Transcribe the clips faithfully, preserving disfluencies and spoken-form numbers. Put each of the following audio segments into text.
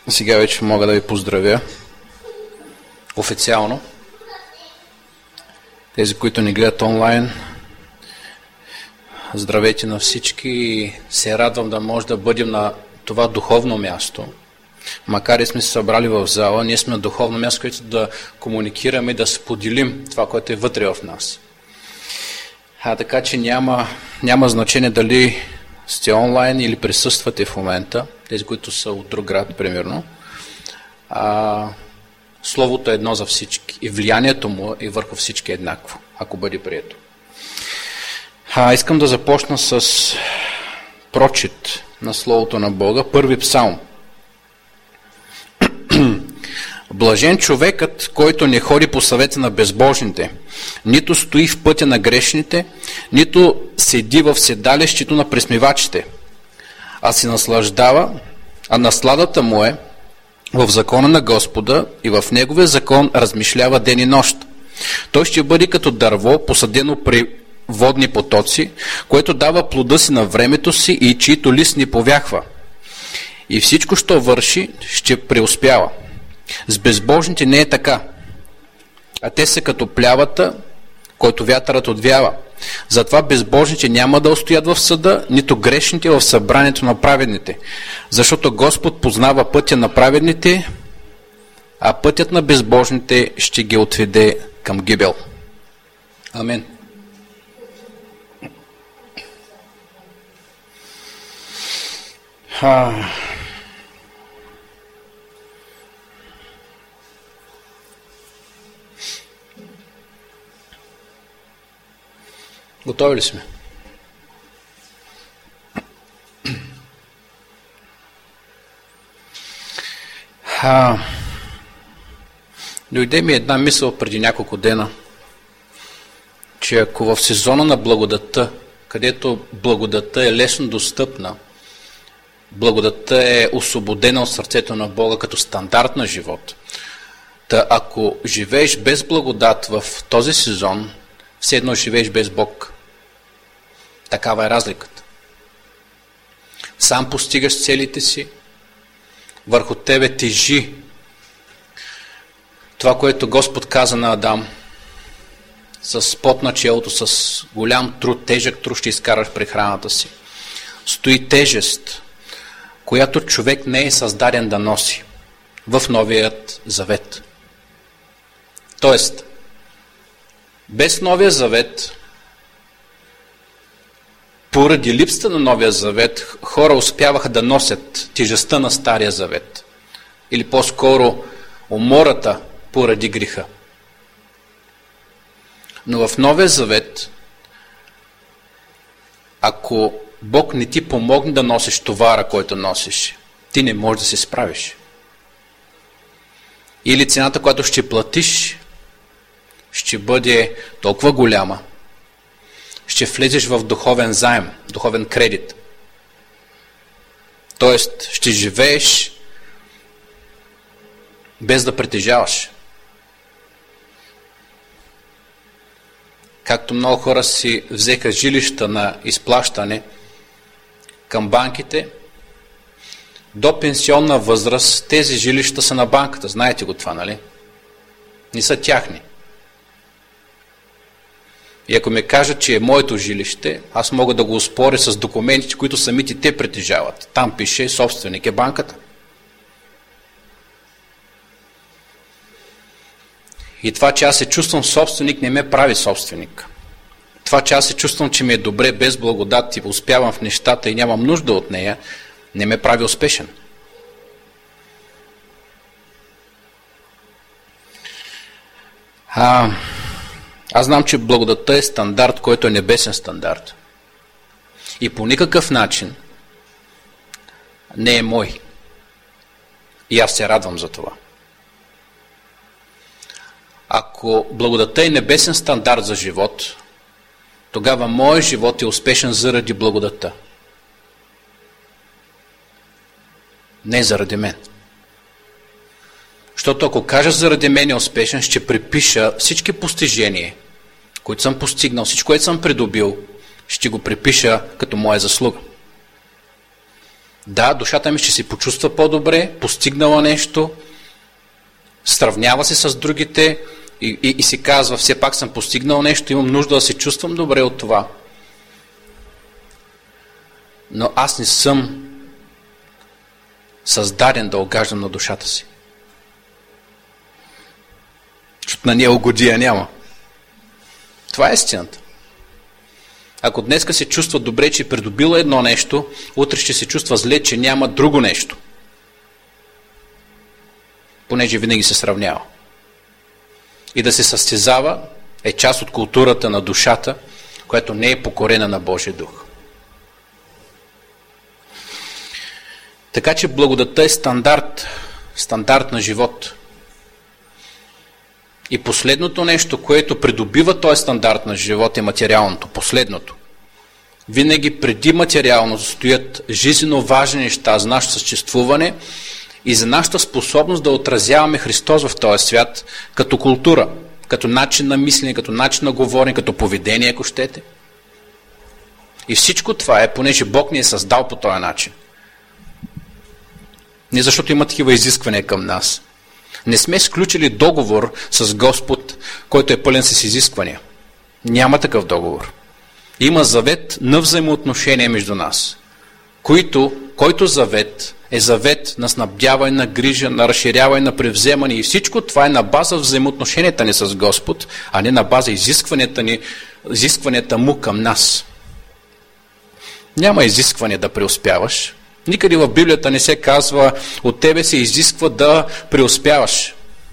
Сега вече мога да ви поздравя официално. Тези, които ни гледат онлайн, здравейте на всички и се радвам да може да бъдем на това духовно място. Макар и сме се събрали в зала, ние сме на духовно място, което да комуникираме и да споделим това, което е вътре в нас. А така че няма, няма значение дали сте онлайн или присъствате в момента, тези, които са от друг град, примерно. А, словото е едно за всички и влиянието му е върху всички еднакво, ако бъде прието. А, искам да започна с прочит на Словото на Бога, първи псалм. Блажен човекът, който не ходи по съвета на безбожните, нито стои в пътя на грешните, нито седи в седалището на пресмивачите, а се наслаждава, а насладата му е в закона на Господа и в неговия закон размишлява ден и нощ. Той ще бъде като дърво, посадено при водни потоци, което дава плода си на времето си и чието лист не повяхва. И всичко, що върши, ще преуспява. С безбожните не е така, а те са като плявата, който вятърът отвява. Затова безбожните няма да устоят в съда, нито грешните в събранието на праведните. Защото Господ познава пътя на праведните, а пътят на безбожните ще ги отведе към гибел. Амин. А... Готови ли сме? А, дойде ми една мисъл преди няколко дена, че ако в сезона на благодатта, където благодатта е лесно достъпна, благодатта е освободена от сърцето на Бога като стандарт на живот, та ако живееш без благодат в този сезон, все едно живееш без Бог. Такава е разликата. Сам постигаш целите си, върху тебе тежи това, което Господ каза на Адам. С пот на челото, с голям труд, тежък труд ще изкараш прехраната си. Стои тежест, която човек не е създаден да носи в Новият Завет. Тоест, без Новия Завет, поради липсата на Новия Завет, хора успяваха да носят тежестта на Стария Завет. Или по-скоро умората поради греха. Но в Новия Завет, ако Бог не ти помогне да носиш товара, който носиш, ти не можеш да се справиш. Или цената, която ще платиш, ще бъде толкова голяма, ще влезеш в духовен заем, духовен кредит. Тоест, ще живееш без да притежаваш. Както много хора си взеха жилища на изплащане към банките, до пенсионна възраст тези жилища са на банката. Знаете го това, нали? Не са тяхни. И ако ме кажат, че е моето жилище, аз мога да го оспоря с документите, които самите те притежават. Там пише, собственик е банката. И това, че аз се чувствам собственик, не ме прави собственик. Това, че аз се чувствам, че ми е добре без благодат и успявам в нещата и нямам нужда от нея, не ме прави успешен. А... Аз знам, че благодатта е стандарт, който е небесен стандарт. И по никакъв начин не е мой. И аз се радвам за това. Ако благодатта е небесен стандарт за живот, тогава моят живот е успешен заради благодатта. Не заради мен. Защото ако кажа заради мен е успешен, ще припиша всички постижения, които съм постигнал, всичко, което съм придобил, ще го припиша като моя заслуга. Да, душата ми ще се почувства по-добре, постигнала нещо, сравнява се с другите и, и, и си казва, все пак съм постигнал нещо, имам нужда да се чувствам добре от това. Но аз не съм създаден да огаждам на душата си. Защото на нея угодия няма. Това е истината. Ако днеска се чувства добре, че е придобила едно нещо, утре ще се чувства зле, че няма друго нещо. Понеже винаги се сравнява. И да се състезава е част от културата на душата, която не е покорена на Божия дух. Така че благодатта е стандарт, стандарт на живот. И последното нещо, което придобива този стандарт на живот е материалното. Последното. Винаги преди материално стоят жизненно важни неща за нашето съществуване и за нашата способност да отразяваме Христос в този свят като култура, като начин на мислене, като начин на говорене, като поведение, ако щете. И всичко това е, понеже Бог ни е създал по този начин. Не защото има такива изисквания към нас. Не сме сключили договор с Господ, който е пълен с изисквания. Няма такъв договор. Има завет на взаимоотношения между нас, който, който завет е завет на снабдяване, на грижа, на разширяване, на превземане и всичко това е на база взаимоотношенията ни с Господ, а не на база изискванията, ни, изискванията му към нас. Няма изискване да преуспяваш. Никъде в Библията не се казва, от тебе се изисква да преуспяваш.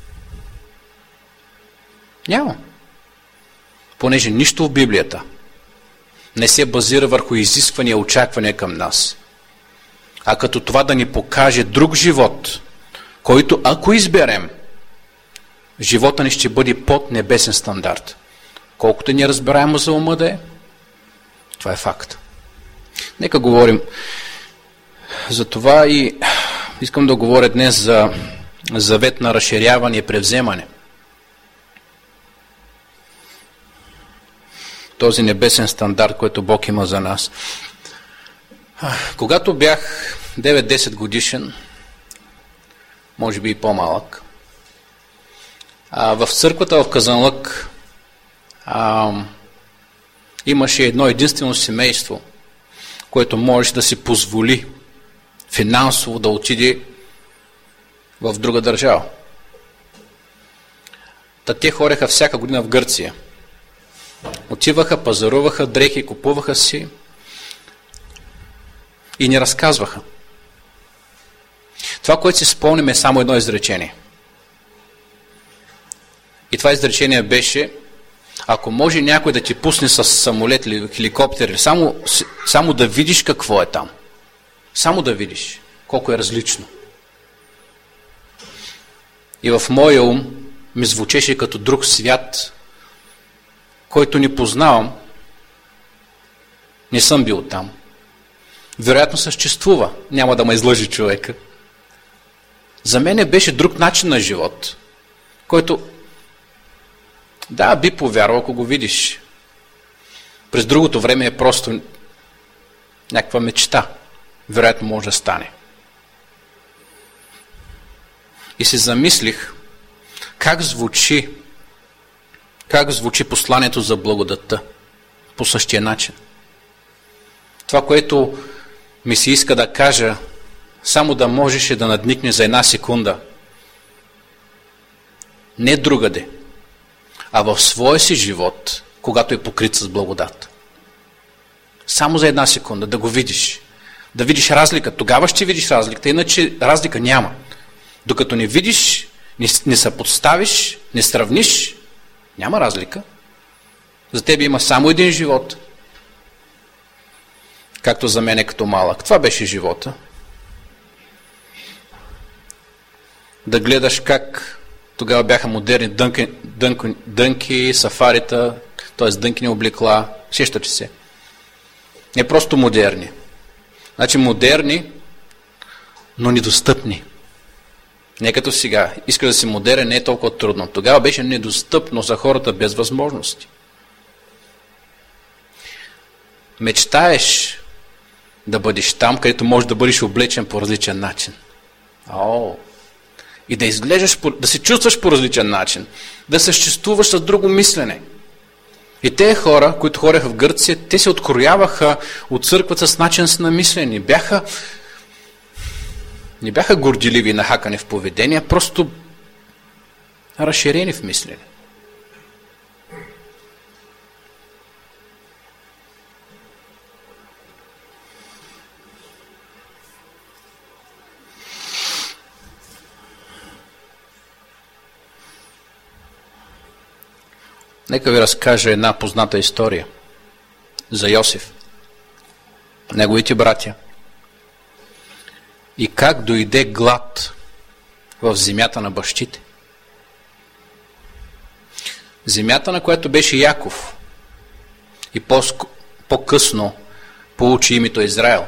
Няма. Понеже нищо в Библията не се базира върху изисквания и очаквания към нас. А като това да ни покаже друг живот, който ако изберем, живота ни ще бъде под небесен стандарт. Колкото ни разбираемо за ума да е, това е факт. Нека говорим за това и искам да говоря днес за завет на разширяване и превземане. Този небесен стандарт, който Бог има за нас. Когато бях девет-десет годишен, може би и по-малък, в църквата в Казанлък а, имаше едно единствено семейство, което можеше да си позволи финансово да отиде в друга държава. Та те хореха всяка година в Гърция. Отиваха, пазаруваха, дрехи, купуваха си и ни разказваха. Това, което си спомним, е само едно изречение. И това изречение беше, ако може някой да ти пусне с самолет или хеликоптер, само, само да видиш какво е там. Само да видиш колко е различно. И в моя ум ми звучеше като друг свят, който не познавам. Не съм бил там. Вероятно съществува. Няма да ме излъжи човека. За мен беше друг начин на живот, който, да, би повярвал, ако го видиш. През другото време е просто някаква мечта. Вероятно може да стане. И се замислих как звучи как звучи посланието за благодатта по същия начин. Това, което ми се иска да кажа, само да можеше да надникне за една секунда. Не другаде, а в своя си живот, когато е покрит с благодат. Само за една секунда да го видиш. Да видиш разлика. Тогава ще видиш разликата, иначе разлика няма. Докато не видиш, не, не съпоставиш, не сравниш, няма разлика. За тебе има само един живот. Както за мен е като малък. Това беше живота. Да гледаш как тогава бяха модерни дънки, дънки, дънки сафарита, т.е. дънкини облекла. Сещате се. Не просто модерни. Значи модерни, но недостъпни. Не като сега. Иска да си модерен, не е толкова трудно. Тогава беше недостъпно за хората без възможности. Мечтаеш да бъдеш там, където можеш да бъдеш облечен по различен начин. О, и да изглеждаш, да се чувстваш по различен начин, да съществуваш с друго мислене. И те хора, които ходеха в Гърция, те се открояваха от църквата с начин на мислене. Бяха, не бяха горделиви и нахакани в поведение, просто разширени в мислене. Нека ви разкажа една позната история за Йосиф, неговите братя и как дойде глад в земята на бащите. Земята, на която беше Яков и по-късно получи името Израел.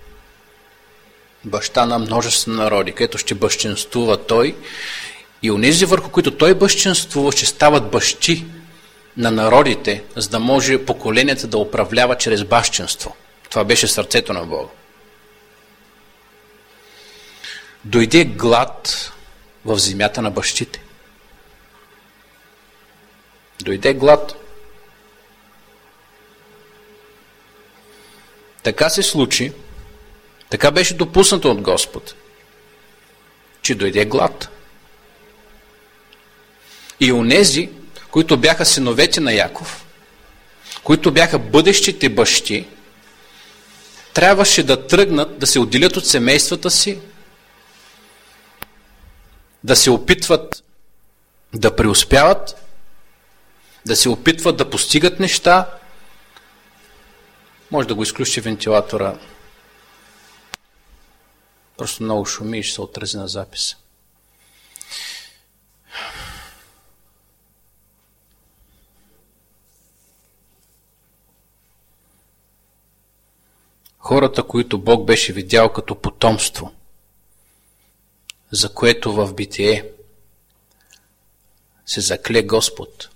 Баща на множество народи, където ще бащенствува той и онези върху които той бащенствува, ще стават бащи на народите, за да може поколенията да управлява чрез бащенство. Това беше сърцето на Бога. Дойде глад в земята на бащите. Дойде глад. Така се случи, така беше допуснато от Господ, че дойде глад. И онези, които бяха синовете на Яков, които бяха бъдещите бащи, трябваше да тръгнат, да се отделят от семействата си, да се опитват да преуспяват, да се опитват да постигат неща. Може да го изключи вентилатора. Просто много шуми и ще се отрази на записа. Хората, които Бог беше видял като потомство, за което в Битие се закле Господ.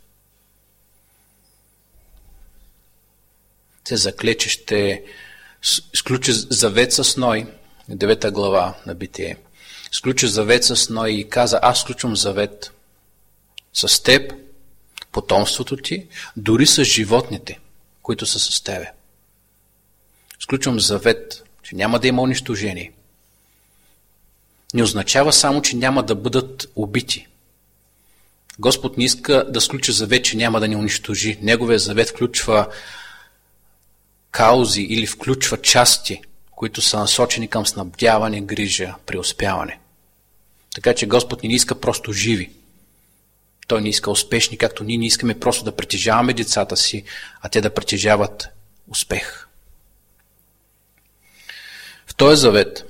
Се закле, че ще изключи завет с Ной, девета глава на Битие. Изключи завет с Ной и каза: аз сключвам завет с теб, потомството ти, дори с животните, които са с тебе. Сключвам завет, че няма да има унищожение. Не означава само, че няма да бъдат убити. Господ не иска да сключи завет, че няма да ни унищожи. Неговия завет включва каузи или включва части, които са насочени към снабдяване, грижа, преуспяване. Така че Господ не иска просто живи. Той не иска успешни, както ние не искаме просто да притежаваме децата си, а те да притежават успех. В този завет,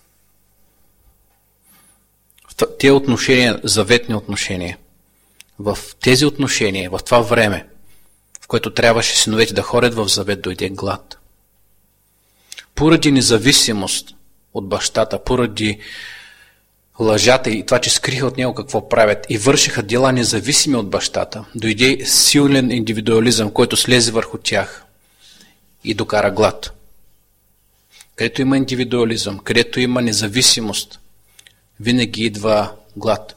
в тези отношения, заветни отношения, в тези отношения, в това време, в което трябваше синовете да ходят в завет, дойде глад. Поради независимост от бащата, поради лъжата и това, че скриха от него какво правят и вършиха дела независими от бащата, дойде силен индивидуализъм, който слезе върху тях и докара глад. Където има индивидуализъм, където има независимост, винаги идва глад.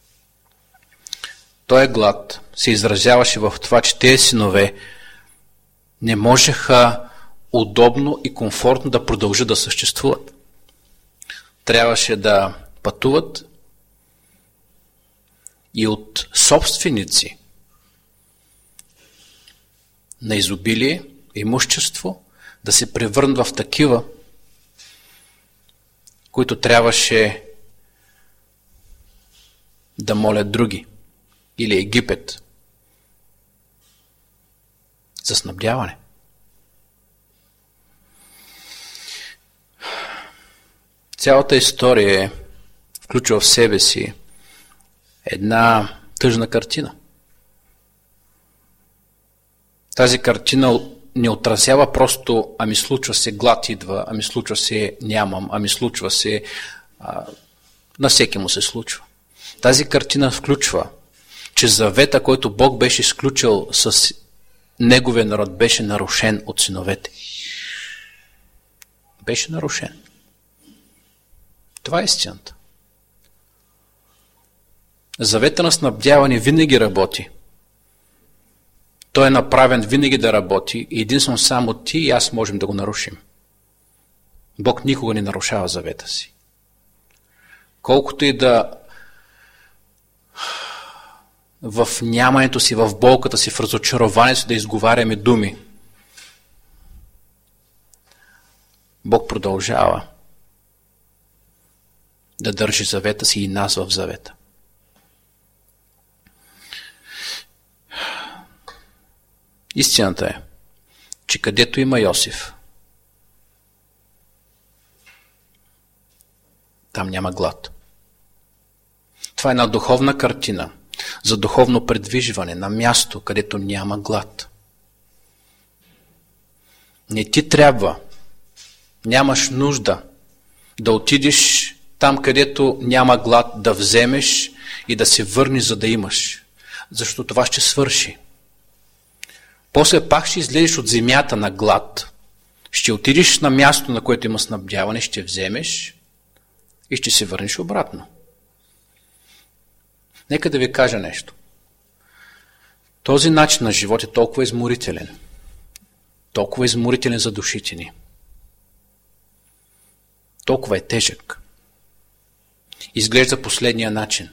Той глад се изразяваше в това, че тези синове не можеха удобно и комфортно да продължат да съществуват. Трябваше да пътуват и от собственици на изобилие, имущество, да се превърнат в такива, които трябваше да молят други, или Египет, за снабдяване. Цялата история включва в себе си една тъжна картина. Тази картина не отразява просто: ами случва се, глад идва, ами случва се, нямам, ами случва се, а, на всеки му се случва. Тази картина включва, че завета, който Бог беше сключил с неговия народ, беше нарушен от синовете. беше нарушен. Това е истината. Завета на снабдяване винаги работи. Той е направен винаги да работи и единствено само ти и аз можем да го нарушим. Бог никога не нарушава завета си. Колкото и да в нямането си, в болката си, в разочарованието си да изговаряме думи, Бог продължава да държи завета си и нас в завета. Истината е, че където има Йосиф, там няма глад. Това е една духовна картина за духовно предвижване на място, където няма глад. Не ти трябва, нямаш нужда да отидеш там, където няма глад, да вземеш и да се върнеш, за да имаш. Защото това ще свърши. После пак ще излезеш от земята на глад, ще отидеш на място, на което има снабдяване, ще вземеш и ще се върнеш обратно. Нека да ви кажа нещо. Този начин на живот е толкова изморителен. Толкова изморителен за душите ни. Толкова е тежък. Изглежда последния начин.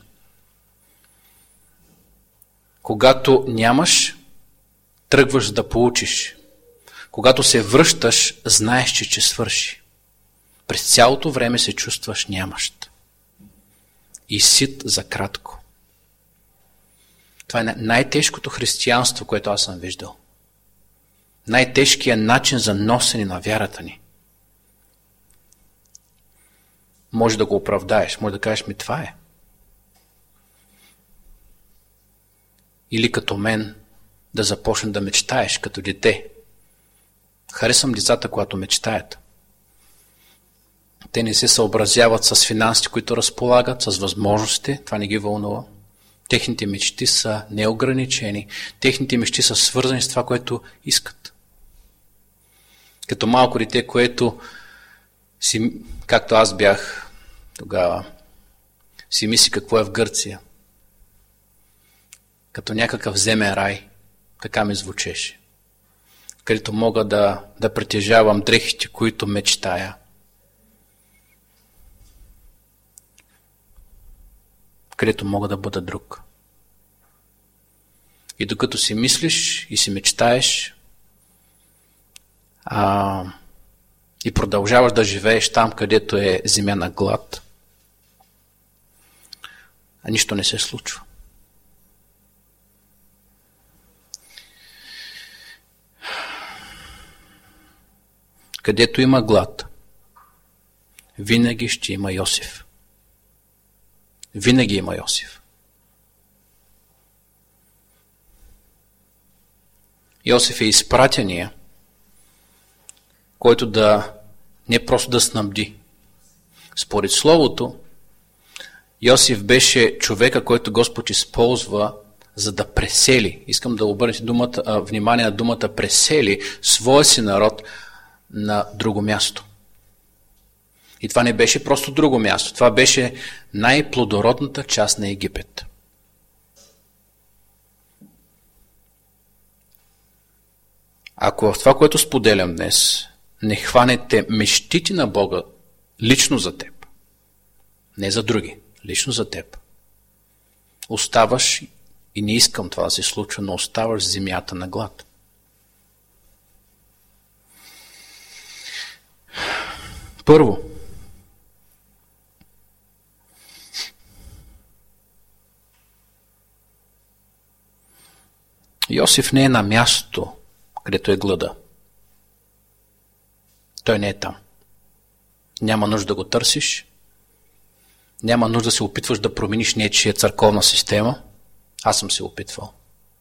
Когато нямаш, тръгваш да получиш. Когато се връщаш, знаеш, че ще свърши. През цялото време се чувстваш нямащ. И сит за кратко. Това е най-тежкото християнство, което аз съм виждал. Най-тежкият начин за носене на вярата ни. Може да го оправдаеш, може да кажеш ми това е. Или като мен да започнеш да мечтаеш като дете. Харесвам децата, когато мечтаят. Те не се съобразяват с финансите, които разполагат, с възможностите, това не ги вълнува. Техните мечти са неограничени, техните мечти са свързани с това, което искат. Като малко дете, което си, както аз бях тогава, си мисли какво е в Гърция. Като някакъв земен рай, така ми звучеше. Където мога да, да притежавам дрехите, които мечтая. Където мога да бъда друг. И докато си мислиш и си мечтаеш а, и продължаваш да живееш там, където е земя на глад, а нищо не се случва. Където има глад, винаги ще има Йосиф. Винаги има Йосиф. Йосиф е изпратения, който да не просто да снабди. Според Словото, Йосиф беше човека, който Господ използва, за да пресели. Искам да обърнете думата, внимание на думата пресели своя си народ на друго място. И това не беше просто друго място. Това беше най-плодородната част на Египет. Ако в това, което споделям днес, не хванете мечтите на Бога лично за теб, не за други, лично за теб, оставаш, и не искам това да се случва, но оставаш в земята на глад. Първо, Йосиф не е на място, където е глада. Той не е там. Няма нужда да го търсиш. Няма нужда да се опитваш да промениш нечия църковна система. Аз съм се опитвал.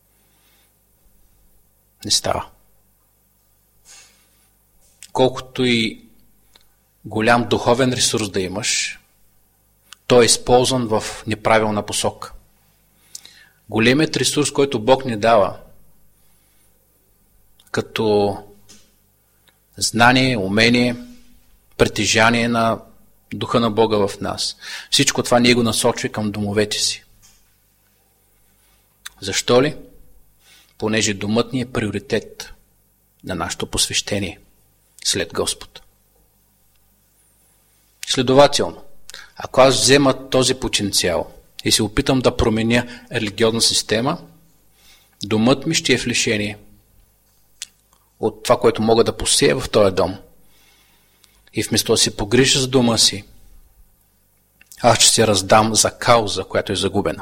Не става. Колкото и голям духовен ресурс да имаш, той е използван в неправилна посока. Големият ресурс, който Бог ни дава, като знание, умение, притежание на Духа на Бога в нас. Всичко това ние го насочва към домовете си. Защо ли? Понеже домът ни е приоритет на нашето посвещение след Господ. Следователно, ако аз взема този потенциал и се опитам да променя религиозна система, домът ми ще е в лишение от това, което мога да посея в този дом. И вместо да се погрижа за дома си, аз ще се раздам за кауза, която е загубена.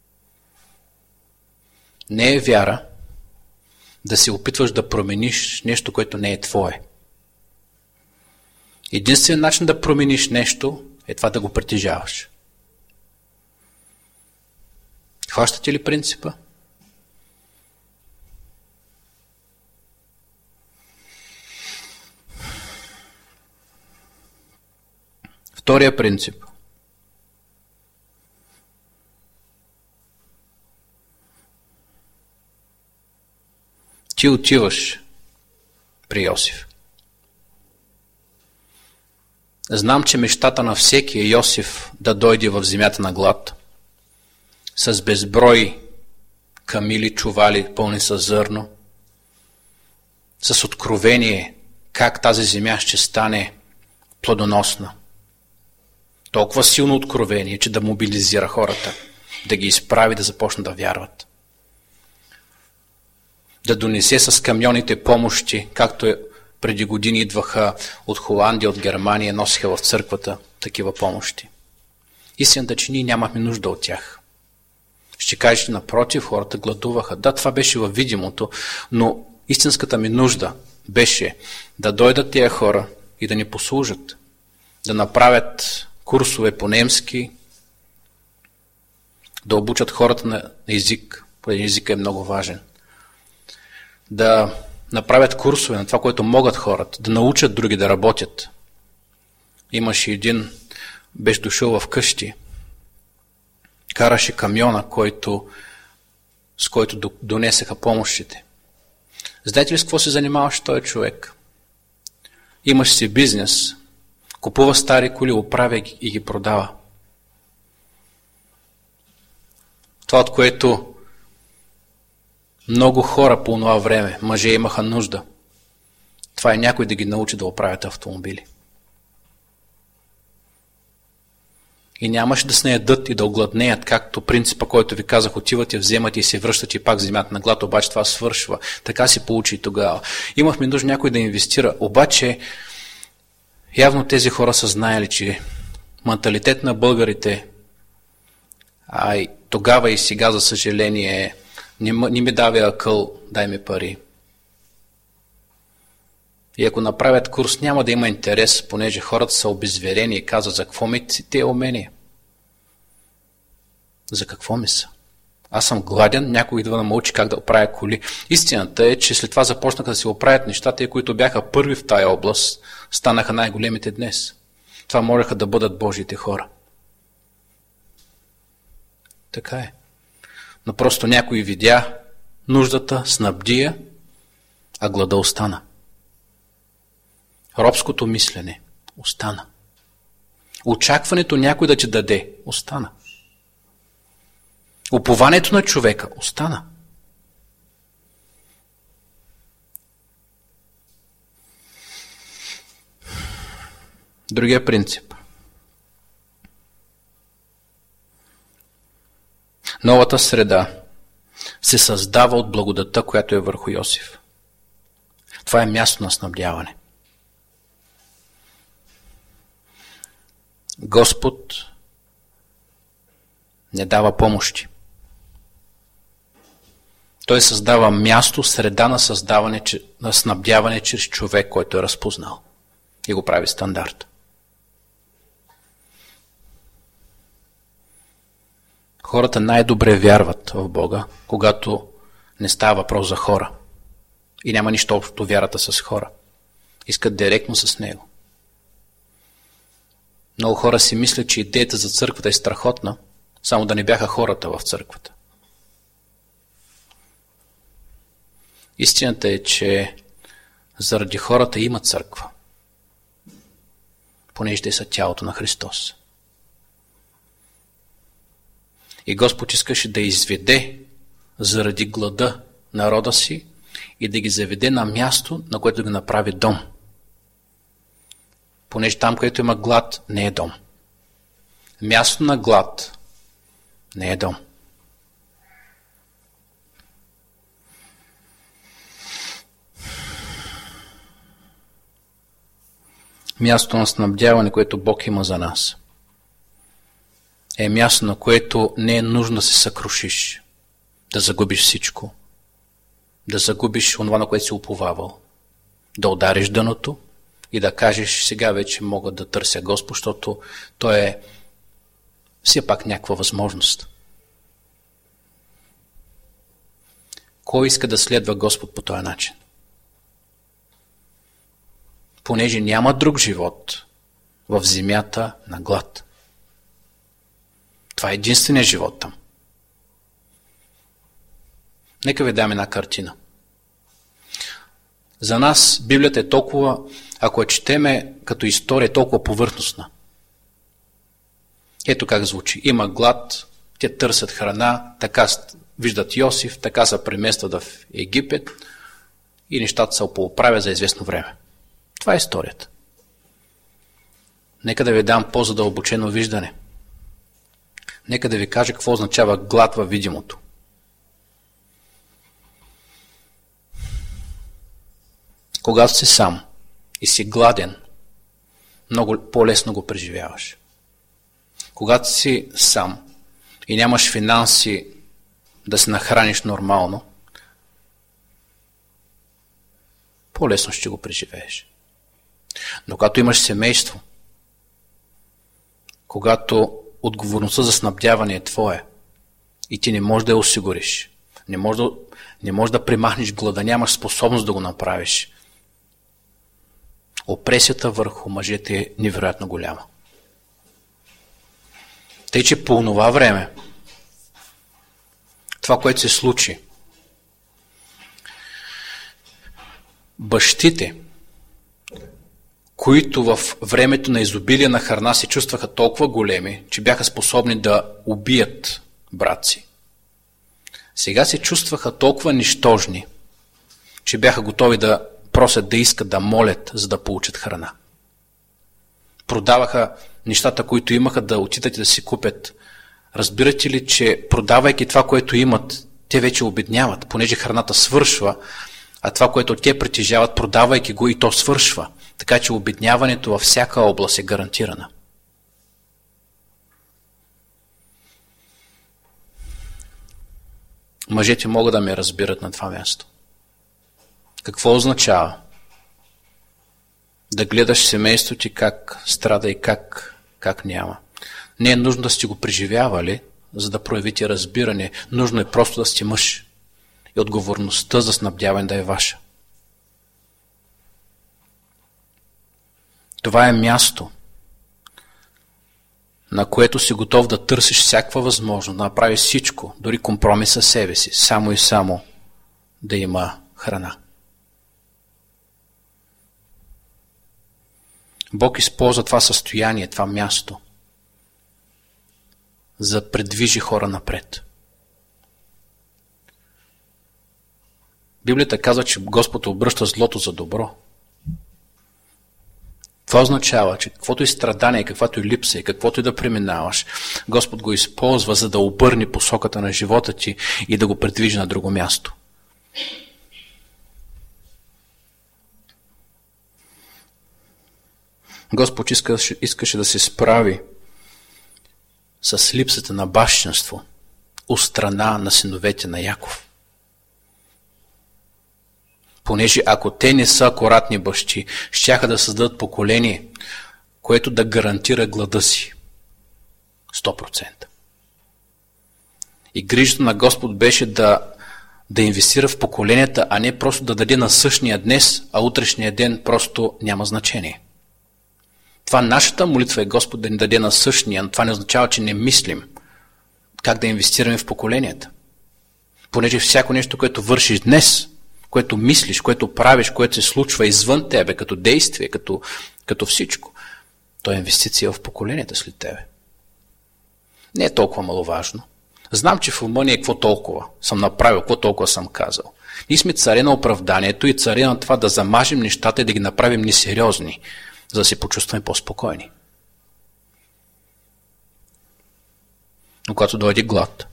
Не е вяра да се опитваш да промениш нещо, което не е твое. Единственият начин да промениш нещо е това да го притежаваш. Хващате ли принципа? Втория принцип. Ти отиваш при Йосиф. Знам, че мечтата на всеки е Йосиф да дойде в земята на глад, с безброй камили, чували, пълни с зърно, с откровение как тази земя ще стане плодоносна. Толкова силно откровение, че да мобилизира хората, да ги изправи да започнат да вярват. Да донесе с камионите помощи, както е преди години идваха от Холандия, от Германия, носиха в църквата такива помощи. Истината, че ние нямахме нужда от тях. Ще кажете, напротив, хората гладуваха. Да, това беше във видимото, но истинската ми нужда беше да дойдат тия хора и да ни послужат, да направят курсове по немски, да обучат хората на език, понеже езикът е много важен, да направят курсове на това, което могат хората, да научат други да работят. Имаше един, беше дошъл в къщи, караше камиона, който, с който донесеха помощите. Знаете ли с какво се занимаваше този човек? Имаше си бизнес, купува стари коли, оправя ги и ги продава. Това, от което много хора по това време, мъже имаха нужда. Това е някой да ги научи да оправят автомобили. И нямаше да се наядат и да огладнеят, както принципа, който ви казах, отивате, вземате и се връщате и пак земята на глад, обаче това свършва. Така се получи и тогава. Имахме нужда някой да инвестира, обаче явно тези хора са знаели, че менталитет на българите, а и тогава и сега, за съжаление, не, не ми давя акъл, дай ми пари. И ако направят курс, няма да има интерес, понеже хората са обезверени и казват, за какво ми те умения? За какво ми са? Аз съм гладен, някой идва да ме учи как да оправя коли. Истината е, че след това започнаха да се оправят нещата, които бяха първи в тая област, станаха най-големите днес. Това можеха да бъдат Божиите хора. Така е. Но просто някой видя нуждата, снабди я, а глада остана. Робското мислене остана. Очакването някой да ти даде остана. Упованието на човека остана. Другия принцип. Новата среда се създава от благодата, която е върху Йосиф. Това е място на снабдяване. Господ не дава помощи. Той създава място, среда на създаване, на снабдяване чрез човек, който е разпознал и го прави стандарт. Хората най-добре вярват в Бога, когато не става въпрос за хора. И няма нищо общо вярата с хора. Искат директно с Него. Много хора си мислят, че идеята за църквата е страхотна, само да не бяха хората в църквата. Истината е, че заради хората има църква. понеже те са тялото на Христос. И Господ искаше да изведе заради глада народа си и да ги заведе на място, на което да ги направи дом. Понеже там, където има глад, не е дом. Място на глад не е дом. Място на снабдяване, което Бог има за нас, е място, на което не е нужно да се съкрушиш, да загубиш всичко, да загубиш онова, на което си уповавал, да удариш дъното и да кажеш, сега вече мога да търся Господ, защото Той е все пак някаква възможност. Кой иска да следва Господ по този начин? Понеже няма друг живот в земята на глад. Това е единственият живот там. Нека ви дам една картина. За нас Библията е толкова, ако я четеме като история, е толкова повърхностна. Ето как звучи. Има глад, те търсят храна, така виждат Йосиф, така се преместват в Египет и нещата се оправят за известно време. Това е историята. Нека да ви дам по-задълбочено виждане. Нека да ви кажа какво означава глад във видимото. Когато си сам и си гладен, много по-лесно го преживяваш. Когато си сам и нямаш финанси да се нахраниш нормално, по-лесно ще го преживееш. Но когато имаш семейство, когато отговорността за снабдяване е твоя и ти не можеш да я осигуриш, не можеш да, не можеш да примахнеш глада, нямаш способност да го направиш, опресията върху мъжете е невероятно голяма. Тъй, че по това време, това, което се случи, бащите, които в времето на изобилие на храна се чувстваха толкова големи, че бяха способни да убият брат си, сега се чувстваха толкова нищожни, че бяха готови да просят, да искат, да молят, за да получат храна. Продаваха нещата, които имаха, да отидат и да си купят. Разбирате ли, че продавайки това, което имат, те вече обедняват, понеже храната свършва, а това, което те притежават, продавайки го, и то свършва. Така че обедняването във всяка област е гарантирана. Мъжете могат да ме разбират на това място. Какво означава да гледаш семейството ти как страда и как, как няма? Не е нужно да сте го преживявали, за да проявите разбиране. Нужно е просто да сте мъж. И отговорността за снабдяване да е ваша. Това е място, на което си готов да търсиш всякаква възможност, да направиш всичко, дори компромис със себе си, само и само да има храна. Бог използва това състояние, това място, за да предвижи хора напред. Библията казва, че Господ обръща злото за добро. Това означава, че каквото и страдание, каквато и липса и каквото и да преминаваш, Господ го използва, за да обърне посоката на живота ти и да го предвижи на друго място. Господ искаше, искаше да се справи с липсата на бащинство от страна на синовете на Яков. Понеже ако те не са акуратни бащи, щяха да създадат поколение, което да гарантира глада си. сто процента. И грижата на Господ беше да, да инвестира в поколенията, а не просто да даде на същия днес, а утрешния ден просто няма значение. Това нашата молитва е Господ да ни даде на същия, но това не означава, че не мислим как да инвестираме в поколенията. Понеже всяко нещо, което вършиш днес, което мислиш, което правиш, което се случва извън тебе, като действие, като, като всичко, То е инвестиция в поколенията след тебе. Не е толкова маловажно. Знам, че в ума ни е какво толкова съм направил, какво толкова съм казал. Ние сме царе на оправданието и царе на това да замажем нещата и да ги направим несериозни, за да се почувстваме по-спокойни. Но когато дойде глад,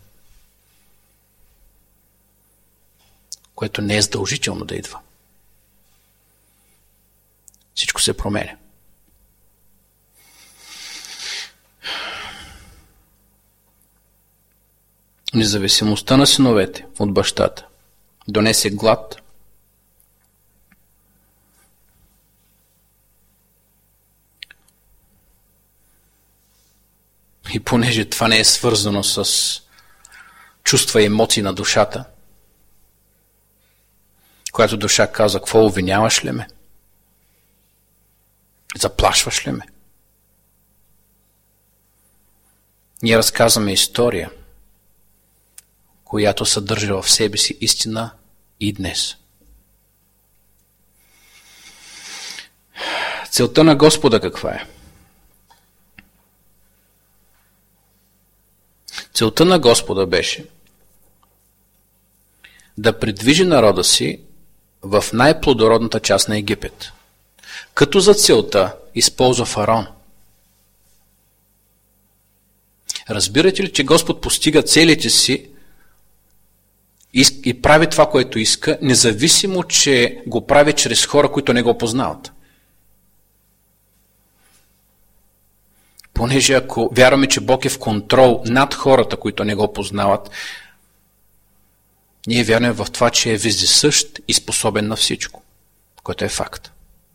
което не е задължително да идва, всичко се променя. Независимостта на синовете от бащата донесе глад, и понеже това не е свързано с чувства и емоции на душата, която душа каза: какво обвиняваш ли ме? Заплашваш ли ме? Ние разказваме история, която съдържа в себе си истина и днес. Целта на Господа каква е? Целта на Господа беше да придвижи народа си в най-плодородната част на Египет. Като за целта използва фараон. Разбирате ли, че Господ постига целите си и прави това, което иска, независимо, че го прави чрез хора, които не го познават? Понеже ако вярваме, че Бог е в контрол над хората, които не го познават, ние вярваме в това, че е вездесъщ и способен на всичко, което е факт.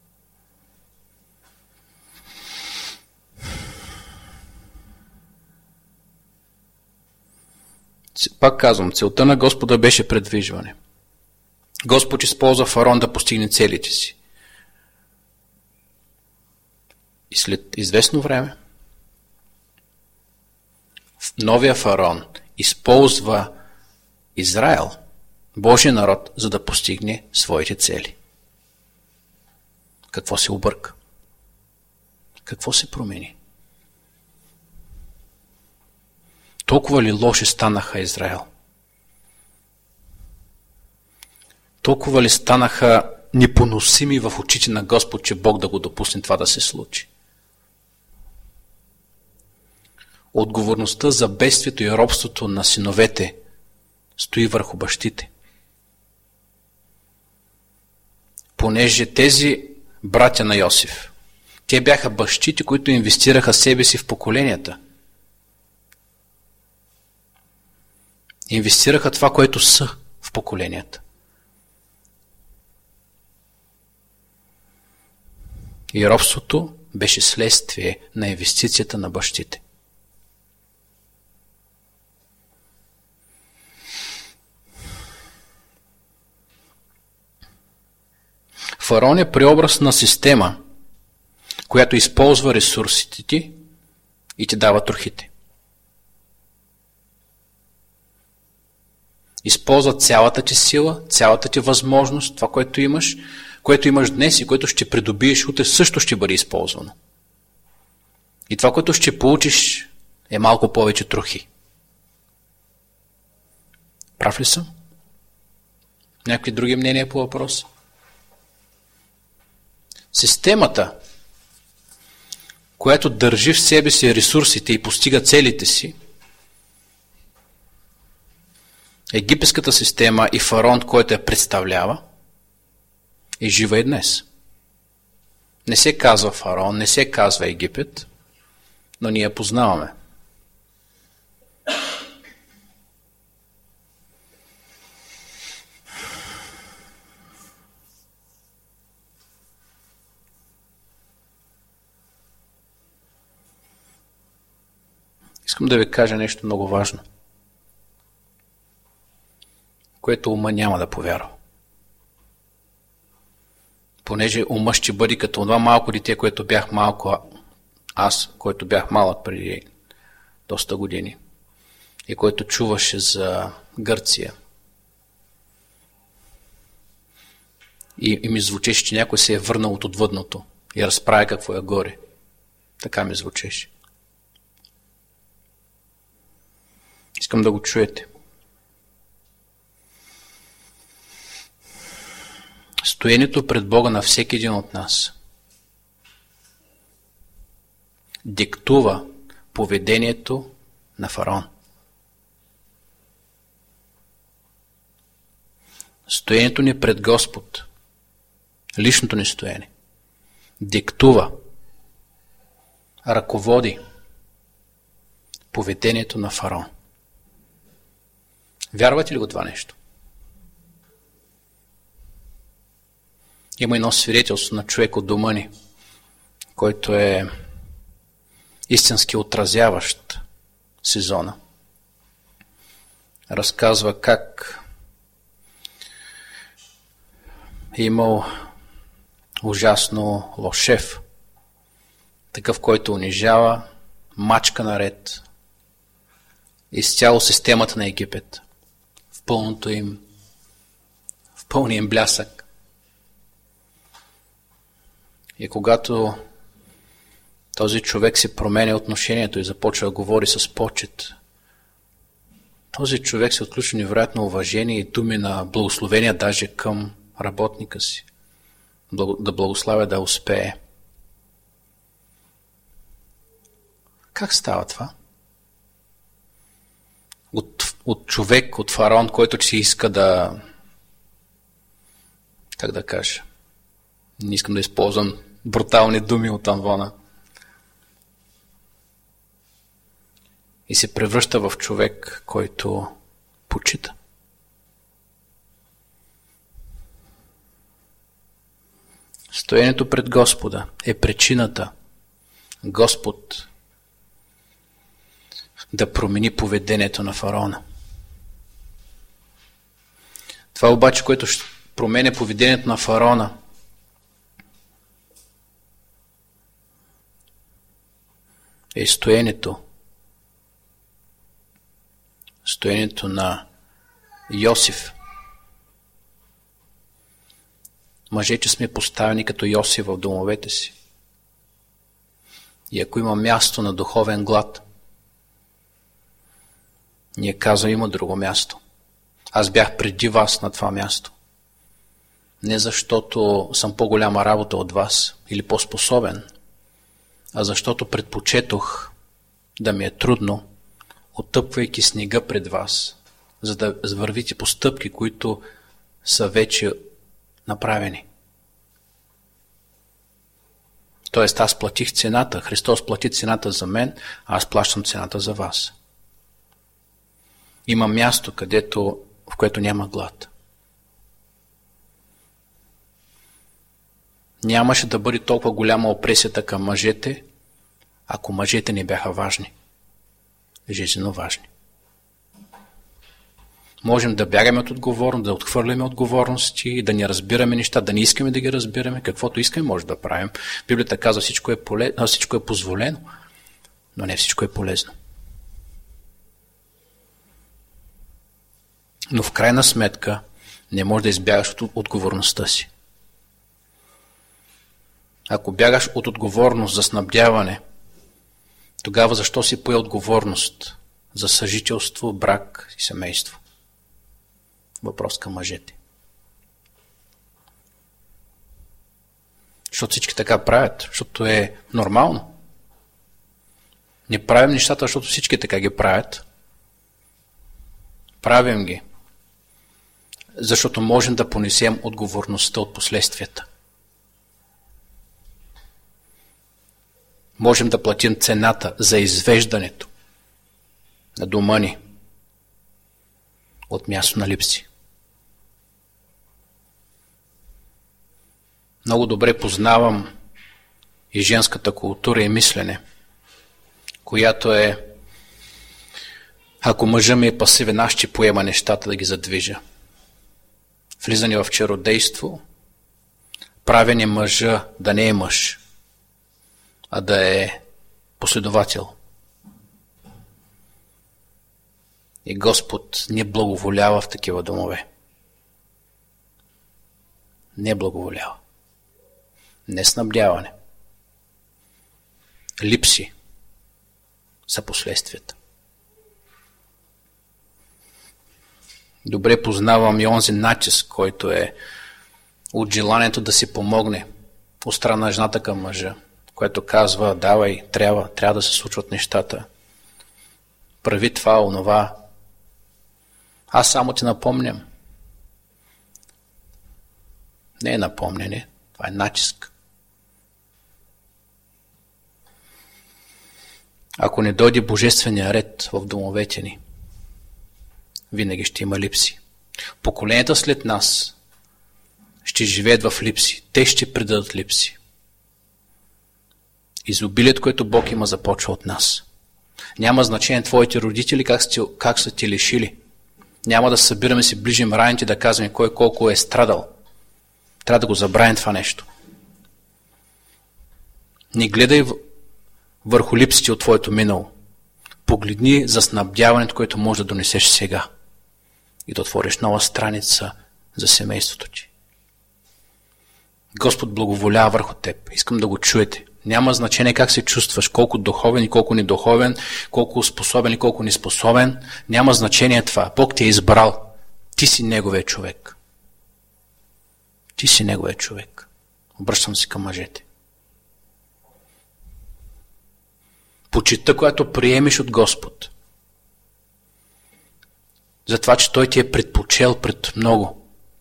Пак казвам, целта на Господа беше предвижване. Господ използва фараон да постигне целите си. И след известно време новия фараон използва Израел, Божия народ, за да постигне своите цели. Какво се обърка? Какво се промени? Толкова ли лоши станаха Израел? Толкова ли станаха непоносими в очите на Господ, че Бог да го допусне това да се случи? Отговорността за бедствието и робството на синовете стои върху бащите. Понеже тези братя на Йосиф, те бяха бащите, които инвестираха себе си в поколенията. Инвестираха това, което са в поколенията. И робството беше следствие на инвестицията на бащите. Фараон е преобраз на система, която използва ресурсите ти и ти дава трохите. Използва цялата ти сила, цялата ти възможност, това, което имаш, което имаш днес и което ще придобиеш утре, също ще бъде използвано. И това, което ще получиш, е малко повече трохи. Прав ли съм? Някакви други мнения по въпроса? Системата, която държи в себе си ресурсите и постига целите си, египетската система и фараон, който я представлява, е жива и днес. Не се казва фараон, не се казва Египет, но ние я познаваме. Искам да ви кажа нещо много важно, което ума няма да повярва. Понеже ума ще бъде като това малко дете, което бях малко аз, който бях малък преди доста години и който чуваше за Гърция. И, и ми звучеше, че някой се е върнал от отвъдното и разправя какво е горе. Така ми звучеше. Искам да го чуете. Стоенето пред Бога на всеки един от нас диктува поведението на фараон. Стоенето ни пред Господ, личното ни стоене, диктува, ръководи поведението на фараон. Вярвате ли го това нещо? Има едно свидетелство на човек от дома ни, който е истински отразяващ сезона. Разказва как е имал ужасно лош шеф, такъв, който унижава, мачка наред изцяло системата на Египет, в пълното им, в пълния им блясък. И когато този човек си променя отношението и започва да говори с почет, този човек се отключва невероятно уважение и думи на благословения даже към работника си. Да благославя да успее. Как става това? От, от човек, от фараон, който си иска да, как да кажа, не искам да използвам брутални думи от Анвона, и се превръща в човек, който почита. Стоенето пред Господа е причината Господ да промени поведението на фараона. Това обаче, което ще променя поведението на фараона, е стоенето. Стоенето на Йосиф. Мъжете сме поставени като Йосиф в домовете си. И ако има място на духовен глад, ние казваме, има друго място. Аз бях преди вас на това място. Не защото съм по-голяма работа от вас или по-способен, а защото предпочетох да ми е трудно, оттъпвайки снега пред вас, за да вървите по стъпки, които са вече направени. Тоест аз платих цената, Христос плати цената за мен, а аз плащам цената за вас. Има място, където, в което няма глад. Нямаше да бъде толкова голяма опресията към мъжете, ако мъжете не бяха важни. Жизнено важни. Можем да бягаме от отговорност, да отхвърляме отговорности, да не разбираме неща, да не искаме да ги разбираме, каквото искаме може да правим. Библията казва, всичко е, поле... всичко е позволено, но не всичко е полезно. Но в крайна сметка не можеш да избягаш от отговорността си. Ако бягаш от отговорност за снабдяване, тогава защо си пое отговорност за съжителство, брак и семейство? Въпрос към мъжете. Защото всички така правят, защото е нормално. Не правим нещата, защото всички така ги правят. Правим ги, защото можем да понесем отговорността от последствията. Можем да платим цената за извеждането на дома ни от място на липси. Много добре познавам и женската култура и мислене, която е, ако мъжа ми е пасивен, аз ще поема нещата да ги задвижа. Влизане в чародейство, правене мъжа да не е мъж, а да е последовател. И Господ не благоволява в такива домове. Не благоволява. Не снабдяване. липси са последствията. Добре познавам и онзи натиск, който е от желанието да си помогне от страна на жената към мъжа, което казва, давай, трябва, трябва да се случват нещата. Прави това, онова. Аз само ти напомням. Не е напомняне, това е натиск. Ако не дойде божествения ред в домовете ни, винаги ще има липси. Поколенията след нас ще живеят в липси. Те ще предадат липси. Изобилието, което Бог има, започва от нас. Няма значение твоите родители как, сте, как са ти лишили. Няма да събираме си ближим раните да казваме кой колко е страдал. Трябва да го забравим това нещо. Не гледай върху липсите от твоето минало. Погледни за снабдяването, което може да донесеш сега. И да отвориш нова страница за семейството ти. Господ благоволява върху теб. Искам да го чуете. Няма значение как се чувстваш, колко духовен и колко недуховен, колко способен и колко неспособен. Няма значение това. Бог те е избрал. Ти си Неговия човек. Ти си Неговия човек. Обръщам се към мъжете. Почита, която приемеш от Господ. За това, че Той ти е предпочел пред много.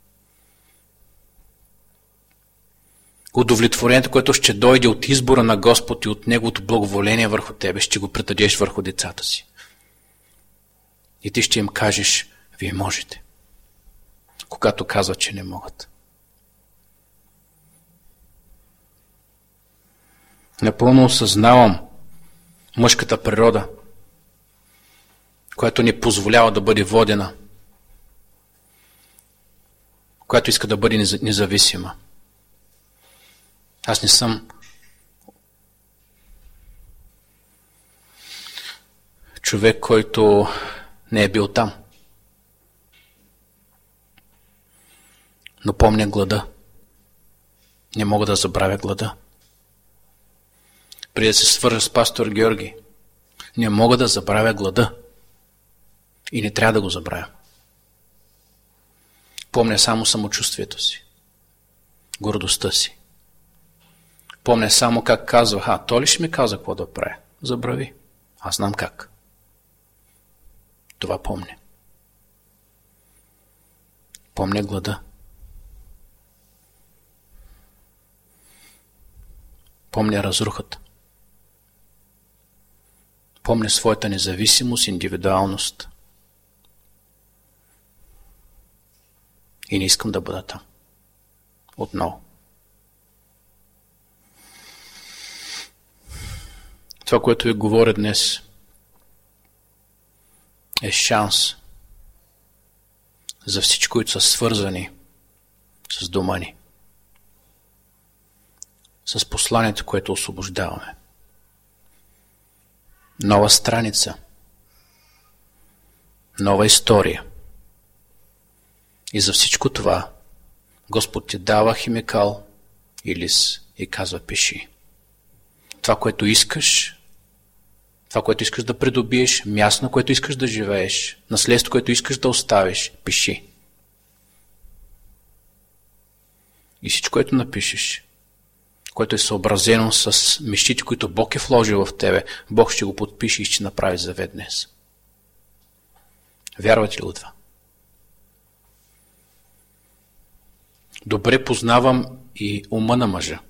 Удовлетворението, което ще дойде от избора на Господ и от Неговото благоволение върху тебе, ще го предадеш върху децата си. И ти ще им кажеш, вие можете. Когато казват, че не могат. Напълно осъзнавам мъжката природа, която ни позволява да бъде водена, която иска да бъде независима. Аз не съм човек, който не е бил там. Но помня глада. Не мога да забравя глада. Преди да се свържа с пастор Георги, не мога да забравя глада. И не трябва да го забравя. Помня само самочувствието си. Гордостта си. Помня само как казвах, а, той ли ще ми каза какво да правя? Забрави. Аз знам как. Това помня. Помня глада. Помня разрухата. Помня своята независимост, индивидуалност. И не искам да бъда там. Отново. Това, което ви говоря днес, е шанс за всички, които са свързани с дома ни. С посланието, което освобождаваме. Нова страница. Нова история. И за всичко това Господ ти дава химикал и лист и казва, пиши. Това, което искаш, това, което искаш да придобиеш, място, на което искаш да живееш, наследство, което искаш да оставиш, пиши. И всичко, което напишеш, което е съобразено с мечтите, които Бог е вложил в тебе, Бог ще го подпише и ще направи завет днес. Вярвате ли от това? Добре познавам и ума на мъжа,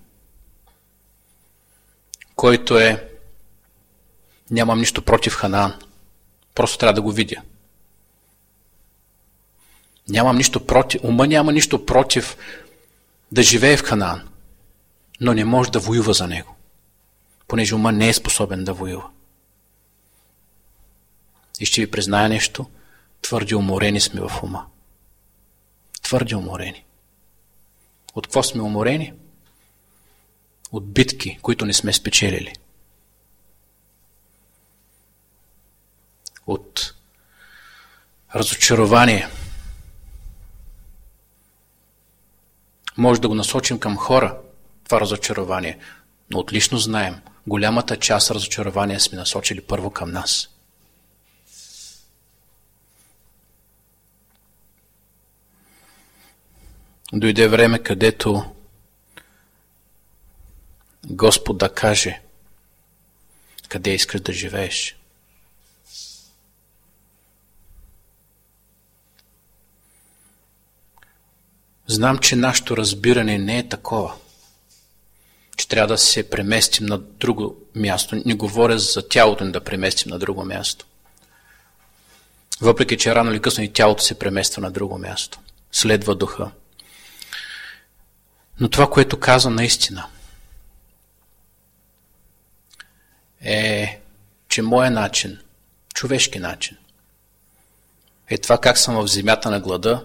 който е, нямам нищо против Ханаан, просто трябва да го видя. Нямам нищо против, ума няма нищо против да живее в Ханаан, но не може да воюва за него, понеже ума не е способен да воюва. И ще ви призная нещо, твърде уморени сме в ума. Твърде уморени. От какво сме уморени? От битки, които не сме спечелили. От разочарование. Може да го насочим към хора, това разочарование, но отлично знаем, голямата част разочарования сме насочили първо към нас. Дойде време, където Господ да каже къде искаш да живееш. Знам, че нашето разбиране не е такова, че трябва да се преместим на друго място. Не говоря за тялото ни да преместим на друго място. Въпреки, че рано или късно и тялото се премества на друго място. Следва духа. Но това, което каза наистина, е, че моя начин, човешки начин, е това как съм в земята на глада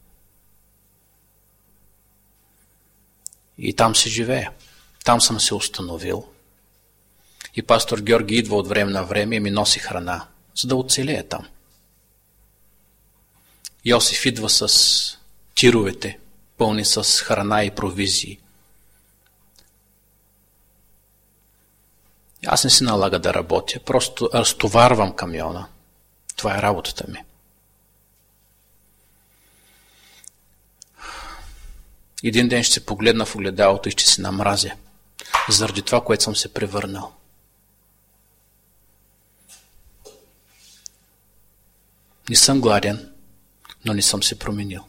и там се живея. Там съм се установил. И пастор Георги идва от време на време и ми носи храна, за да оцелея там. Йосиф идва с тировете, пълни с храна и провизии. Аз не се налага да работя, просто разтоварвам камиона. Това е работата ми. Един ден ще се погледна в огледалото и ще се намразя заради това, което съм се превърнал. Не съм гладен, но не съм се променил.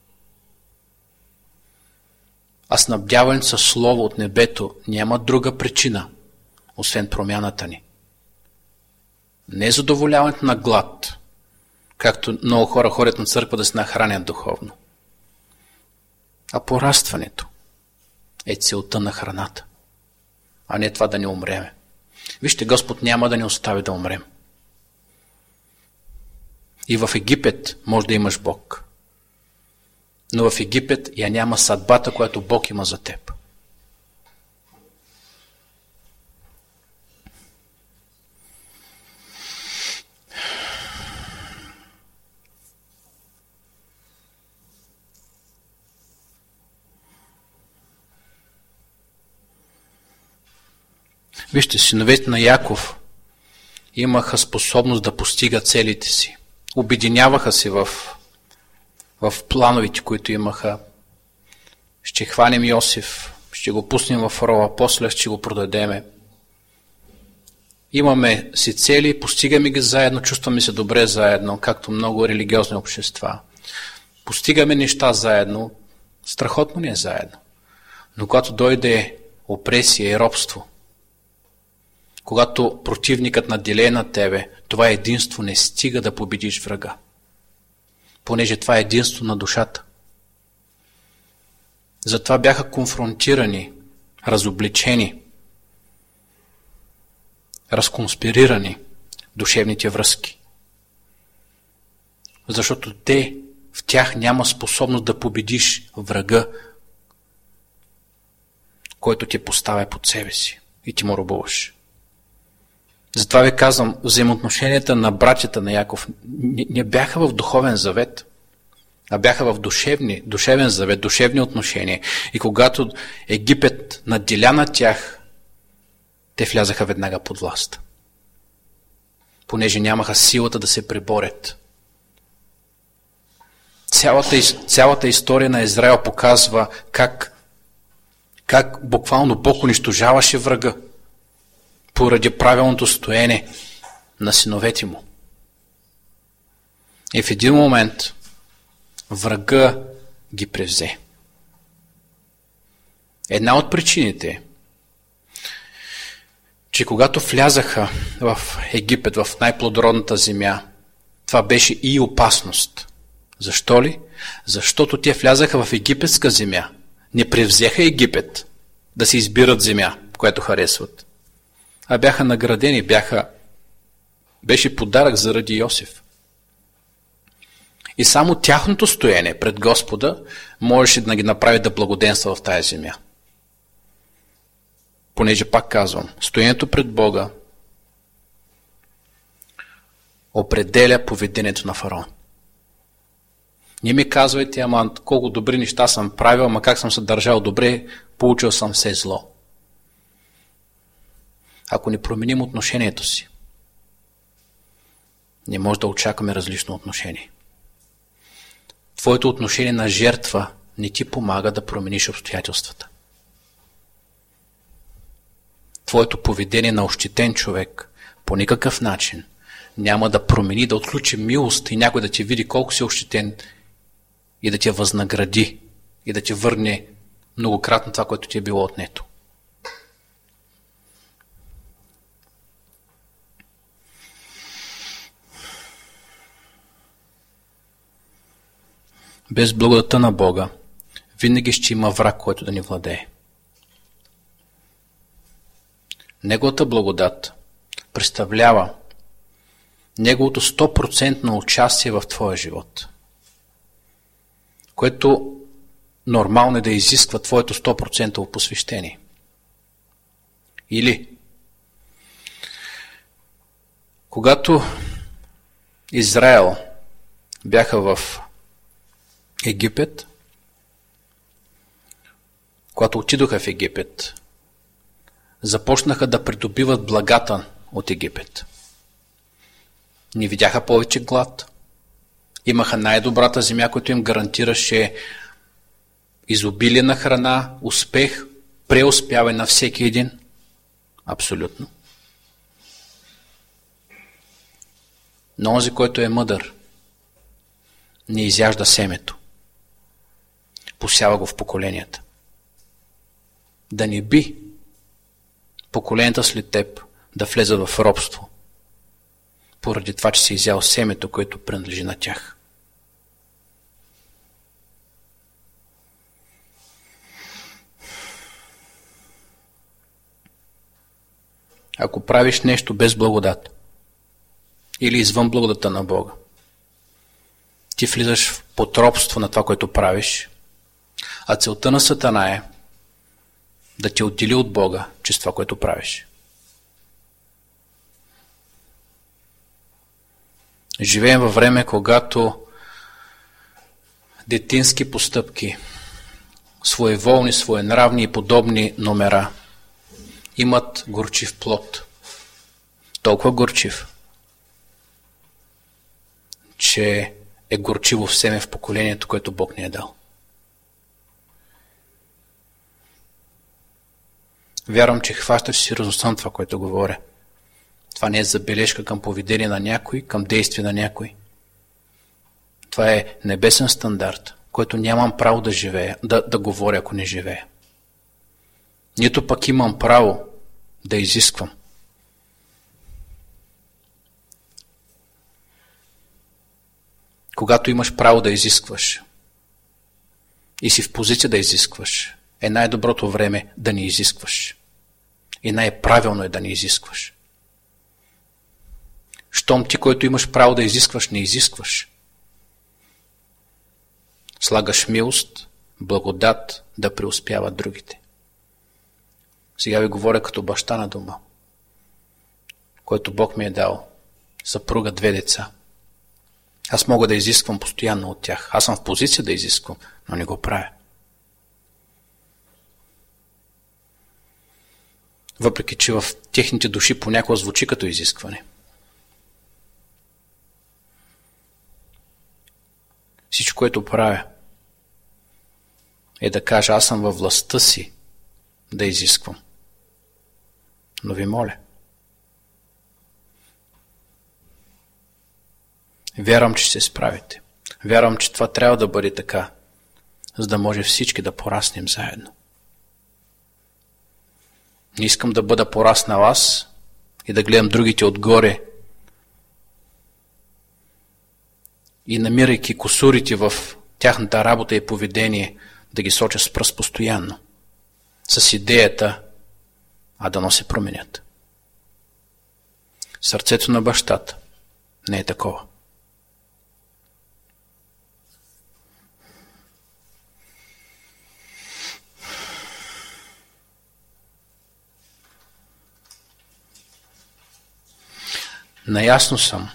А снабдяването със слово от небето няма друга причина, освен промяната ни. Не задоволяването на глад, както много хора ходят на църква да се нахранят духовно, а порастването е целта на храната, а не това да не умреме. Вижте, Господ няма да ни остави да умрем. И в Египет може да имаш Бог, но в Египет я няма съдбата, която Бог има за теб. Вижте, синовете на Яков имаха способност да постигат целите си. Обединяваха се в, в плановете, които имаха. Ще хванем Йосиф, ще го пуснем в рова, после ще го продадеме. Имаме си цели, постигаме ги заедно, чувстваме се добре заедно, както много религиозни общества. Постигаме неща заедно, страхотно ни е заедно. Но когато дойде опресия и робство, когато противникът наделее на тебе, това единство не стига да победиш врага. Понеже това е единство на душата. Затова бяха конфронтирани, разобличени, разконспирирани душевните връзки. Защото те, в тях няма способност да победиш врага, който те поставя под себе си и ти му робуваш. Затова ви казвам, взаимоотношенията на братята на Яков не, не бяха в духовен завет, а бяха в душевни, душевен завет, душевни отношения. И когато Египет наделя на тях, те влязаха веднага под власт. Понеже нямаха силата да се преборят. Цялата, цялата история на Израел показва как, как буквално Бог унищожаваше врага поради правилното стоене на синовете му. И в един момент врага ги превзе. Една от причините е, че когато влязаха в Египет, в най-плодородната земя, това беше и опасност. Защо ли? Защото те влязаха в египетска земя. Не превзеха Египет да си избират земя, която харесват. А бяха наградени, бяха, беше подарък заради Йосиф. И само тяхното стоене пред Господа можеше да ги направи да благоденства в тая земя. Понеже пак казвам, стоенето пред Бога определя поведението на фараон. Не ми казвайте, ама колко добри неща съм правил, ама как съм се държал добре, получил съм все зло. ако не променим отношението си, не може да очакваме различно отношение. Твоето отношение на жертва не ти помага да промениш обстоятелствата. Твоето поведение на ощетен човек по никакъв начин няма да промени, да отключи милост и някой да ти види колко си ощетен и да те възнагради и да ти върне многократно това, което ти е било отнето. Без благодата на Бога винаги ще има враг, който да ни владее. Неговата благодат представлява неговото сто процента участие в твоя живот, което нормално е да изисква твоето сто процента посвещение. Или, когато Израел бяха в Египет, когато отидоха в Египет, започнаха да придобиват благата от Египет. Не видяха повече глад. Имаха най-добрата земя, която им гарантираше изобилие на храна, успех, преуспяване на всеки един. Абсолютно. Но онзи, който е мъдър, не изяжда семето. Посява го в поколенията. Да не би поколенията след теб да влезат в робство, поради това, че си изял семето, което принадлежи на тях. Ако правиш нещо без благодат или извън благодата на Бога, ти влизаш в подробство на това, което правиш, а целта на Сатана е да те отдели от Бога чрез това, което правиш. Живеем във време, когато детински постъпки, своеволни, своенравни и подобни номера имат горчив плод. Толкова горчив, че е горчиво в семе в поколението, което Бог ни е дал. Вярвам, че хващаш сериозността това, което говоря. Това не е забележка към поведение на някой, към действие на някой. Това е небесен стандарт, който нямам право да живея, да, да говоря, ако не живея. Нито пък имам право да изисквам. Когато имаш право да изискваш и си в позиция да изискваш, е най-доброто време да не изискваш. И най-правилно е да не изискваш. Щом ти, който имаш право да изискваш, не изискваш. Слагаш милост, благодат да преуспяват другите. Сега ви говоря като баща на дома, който Бог ми е дал, съпруга, две деца. Аз мога да изисквам постоянно от тях. Аз съм в позиция да изисквам, но не го правя. Въпреки че в техните души понякога звучи като изискване. Всичко, което правя, е да кажа, аз съм във властта си да изисквам. Но ви моля, вярвам, че ще се справите. Вярвам, че това трябва да бъде така, за да може всички да пораснем заедно. Не искам да бъда пораснал аз и да гледам другите отгоре и намирайки кусурите в тяхната работа и поведение, да ги соча с пръст постоянно, с идеята, а дано се променят. Сърцето на бащата не е такова. Наясно съм,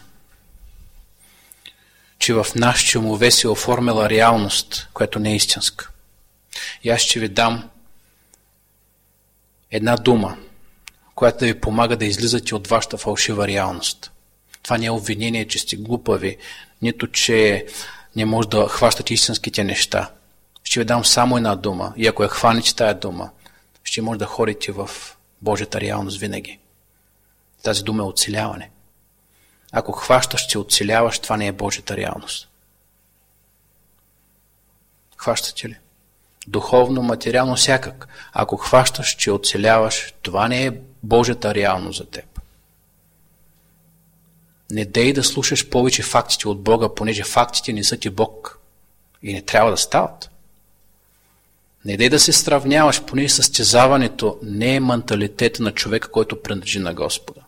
че в нашите умове се оформила реалност, която не е истинска. И аз ще ви дам една дума която да ви помага да излизате от вашата фалшива реалност. Това не е обвинение, че сте глупави, нито че не може да хващате истинските неща. Ще ви дам само една дума и ако я хванете тая дума, ще може да ходите в Божията реалност винаги. Тази дума е оцеляване. Ако хващаш, че оцеляваш, това не е Божията реалност. Хващате ли? Духовно, материално, всякак. Ако хващаш, че оцеляваш, това не е Божията реалност за теб. Не дей да слушаш повече фактите от Бога, понеже фактите не са ти Бог и не трябва да стават. Не дей да се сравняваш, понеже състезаването не е менталитета на човека, който принадлежи на Господа.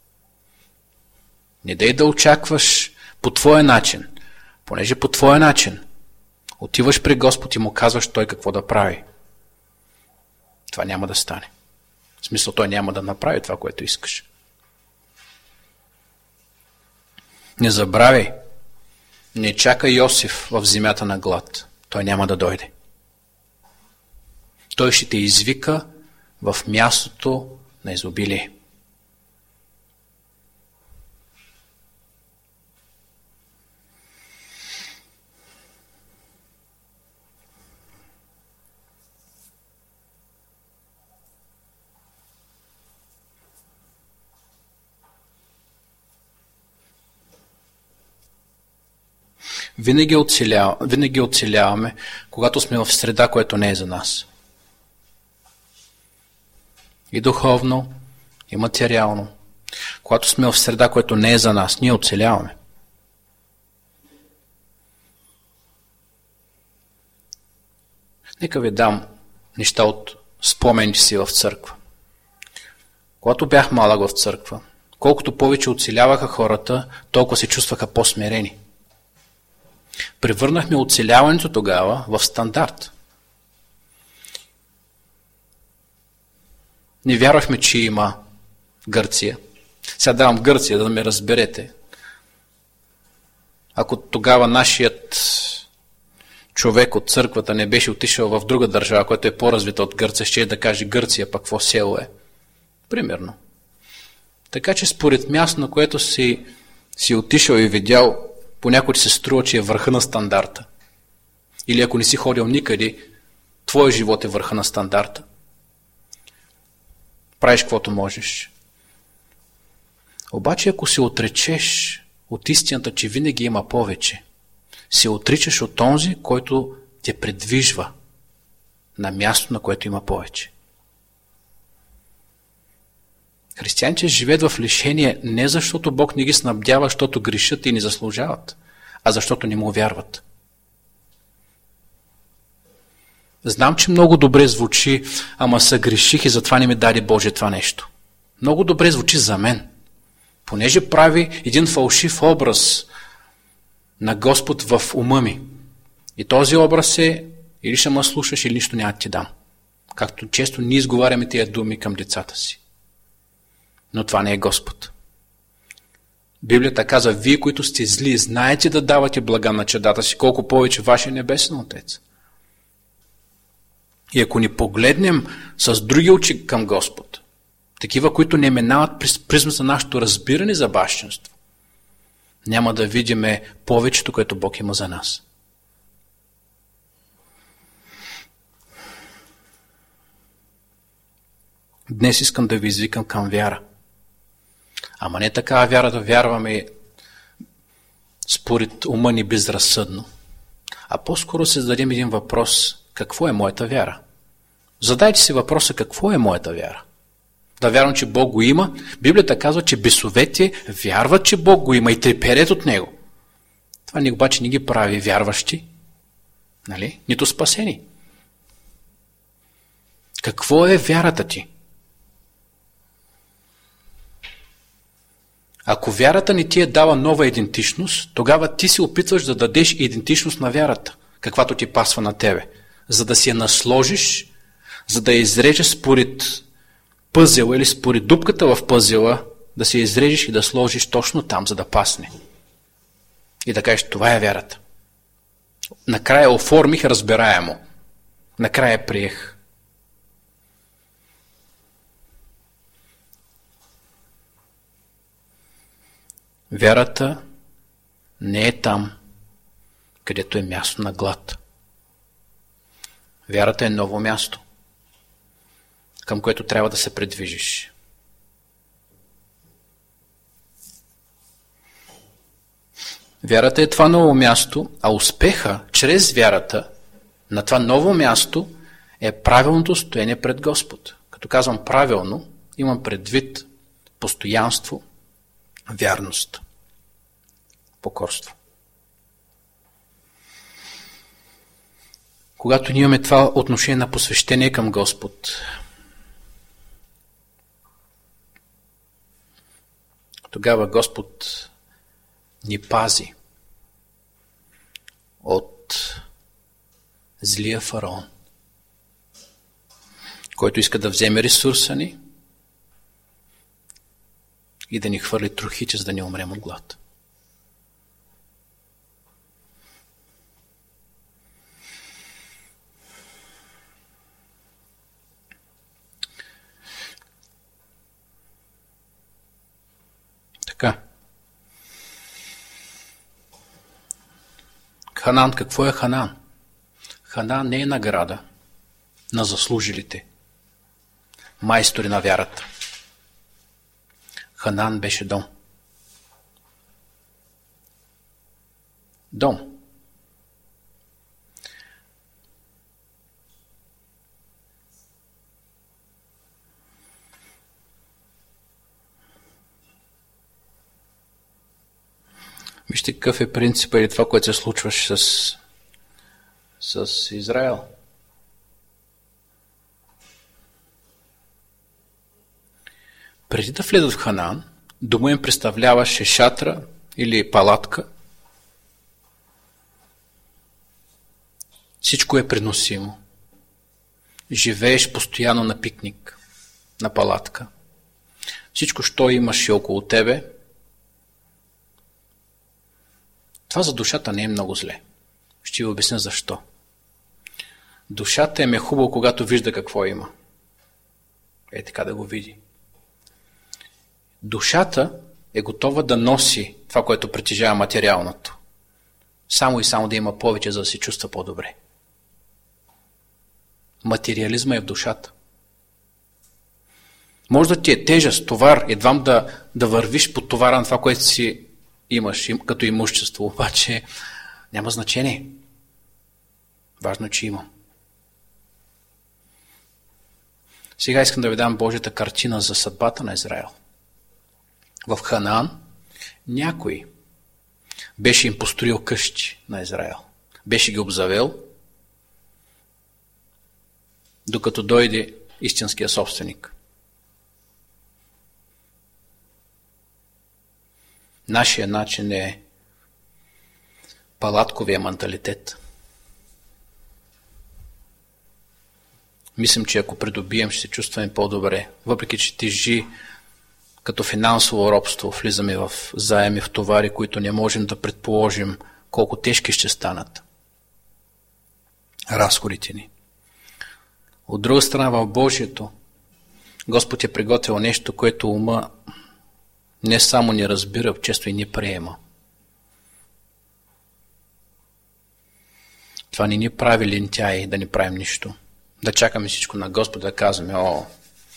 Не дей да очакваш по твоя начин, понеже по твоя начин отиваш при Господ и му казваш Той какво да прави. Това няма да стане. В смисъл, Той няма да направи това, което искаш. Не забравяй, не чакай Йосиф в земята на глад. Той няма да дойде. Той ще те извика в мястото на изобилие. Винаги, оцелява, винаги оцеляваме, когато сме в среда, което не е за нас. И духовно, и материално. Когато сме в среда, което не е за нас, ние оцеляваме. Нека ви дам неща от спомените си в църква. Когато бях малък в църква, колкото повече оцеляваха хората, толкова се чувстваха по-смирени. Превърнахме оцеляването тогава в стандарт. Не вярвахме, че има Гърция. Сега давам Гърция, да ме разберете. Ако тогава нашият човек от църквата не беше отишъл в друга държава, която е по-развита от Гърция, ще е да каже Гърция, пък какво село е. Примерно. Така че според място, на което си, си отишъл и видял, понякога се струва, че е върха на стандарта. Или ако не си ходил никъде, твой живот е върха на стандарта. Правиш каквото можеш. Обаче, ако се отречеш от истината, че винаги има повече, се отричаш от онзи, който те предвижва на място, на което има повече. Християните живеят в лишение не защото Бог не ги снабдява, защото грешат и не заслужават, а защото не му вярват. Знам, че много добре звучи, ама съгреших и затова не ми даде Боже това нещо. Много добре звучи за мен, понеже прави един фалшив образ на Господ в ума ми. И този образ е или ще ме слушаш, или нищо няма да ти дам. Както често ние изговаряме тия думи към децата си. Но това не е Господ. Библията казва, вие, които сте зли, знаете да давате блага на чадата си, колко повече вашия небесен Отец. И ако ни погледнем с други очи към Господ, такива, които не минават през призмата на нашето разбиране за бащинство, няма да видиме повечето, което Бог има за нас. Днес искам да ви извикам към вяра. Ама не такава вяра да вярваме според ума ни безразсъдно, а по-скоро се зададем един въпрос: какво е моята вяра? Задайте си въпроса: какво е моята вяра? Да вярвам, че Бог го има. Библията казва, че бесовете вярват, че Бог го има и треперят от Него. Това ни обаче не ги прави вярващи, нали? Нито спасени. Какво е вярата ти? Ако вярата не ти е дава нова идентичност, тогава ти се опитваш да дадеш идентичност на вярата, каквато ти пасва на тебе, за да си я насложиш, за да я изрежеш според пъзела или според дупката в пъзела, да се изрежеш и да сложиш точно там, за да пасне. И да кажеш, това е вярата. Накрая оформих разбираемо. Накрая приех. Вярата не е там, където е място на глад. Вярата е ново място, към което трябва да се придвижиш. Вярата е това ново място, а успеха чрез вярата на това ново място е правилното стояние пред Господ. Като казвам правилно, имам предвид постоянство, вярност, покорство. Когато ние имаме това отношение на посвещение към Господ, тогава Господ ни пази от злия фараон, който иска да вземе ресурса ни и да ни хвърли трохите, за да не умрем от глад. Така. Ханан, какво е Ханан? Ханан не е награда на заслужилите майстори на вярата. Ханан беше дом. Дом. Вижте какъв е принципът или това, което се случваше с, с Израел. Преди да влезат в Ханаан, дома им представляваше шатра или палатка. Всичко е преносимо. Живееш постоянно на пикник, на палатка. Всичко, що имаш и около тебе. Това за душата не е много зле. Ще ви обясня защо. Душата им е хубаво, когато вижда какво има. Е така да го види. Душата е готова да носи това, което притежава материалното. Само и само да има повече, за да се чувства по-добре. Материализма е в душата. Може да ти е тежест, товар, едвам да, да вървиш по товара на това, което си имаш като имущество, обаче няма значение. Важно, че има. Сега искам да ви дам Божията картина за съдбата на Израел. В Ханаан някой беше им построил къщи на Израел. Беше ги обзавел, докато дойде истинския собственик. Нашия начин е палатковия менталитет. Мислим, че ако придобием, ще се чувстваме по-добре. Въпреки, че тежи като финансово робство, влизаме в заеми, в товари, които не можем да предположим колко тежки ще станат разходите ни. От друга страна, в Божието, Господ е приготвил нещо, което ума не само не разбира, често и не приема. Това не ни прави лентяи да не правим нищо. Да чакаме всичко на Господа, да казваме, о,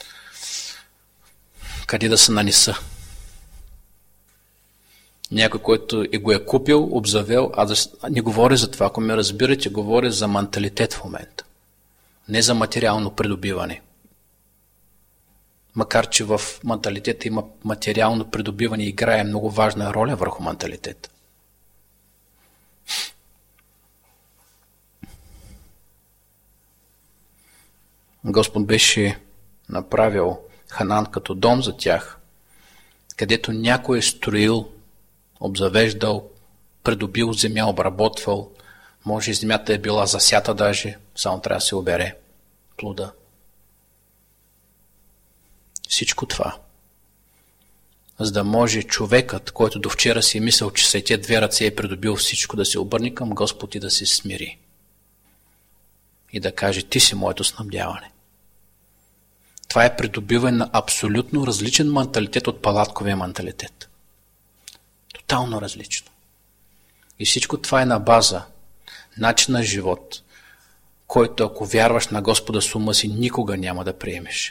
къде да се нанеса. Някой, който и го е купил, обзавел, а да не говори за това. Ако ме разбирате, говори за менталитет в момента. Не за материално придобиване. Макар че в менталитета има материално придобиване и играе много важна роля върху менталитета. Господ беше направил Ханаан като дом за тях, където някой е строил, обзавеждал, придобил земя, обработвал, може и земята е била засята даже, само трябва да се обере плода. Всичко това, за да може човекът, който до вчера си е мислял, че след тези две ръце е придобил всичко, да се обърне към Господ и да се смири. И да каже, ти си моето снабдяване. Това е придобиване на абсолютно различен менталитет от палатковия менталитет. тотално различно. И всичко това е на база, начин на живот, който ако вярваш на Господа с ума си, никога няма да приемеш.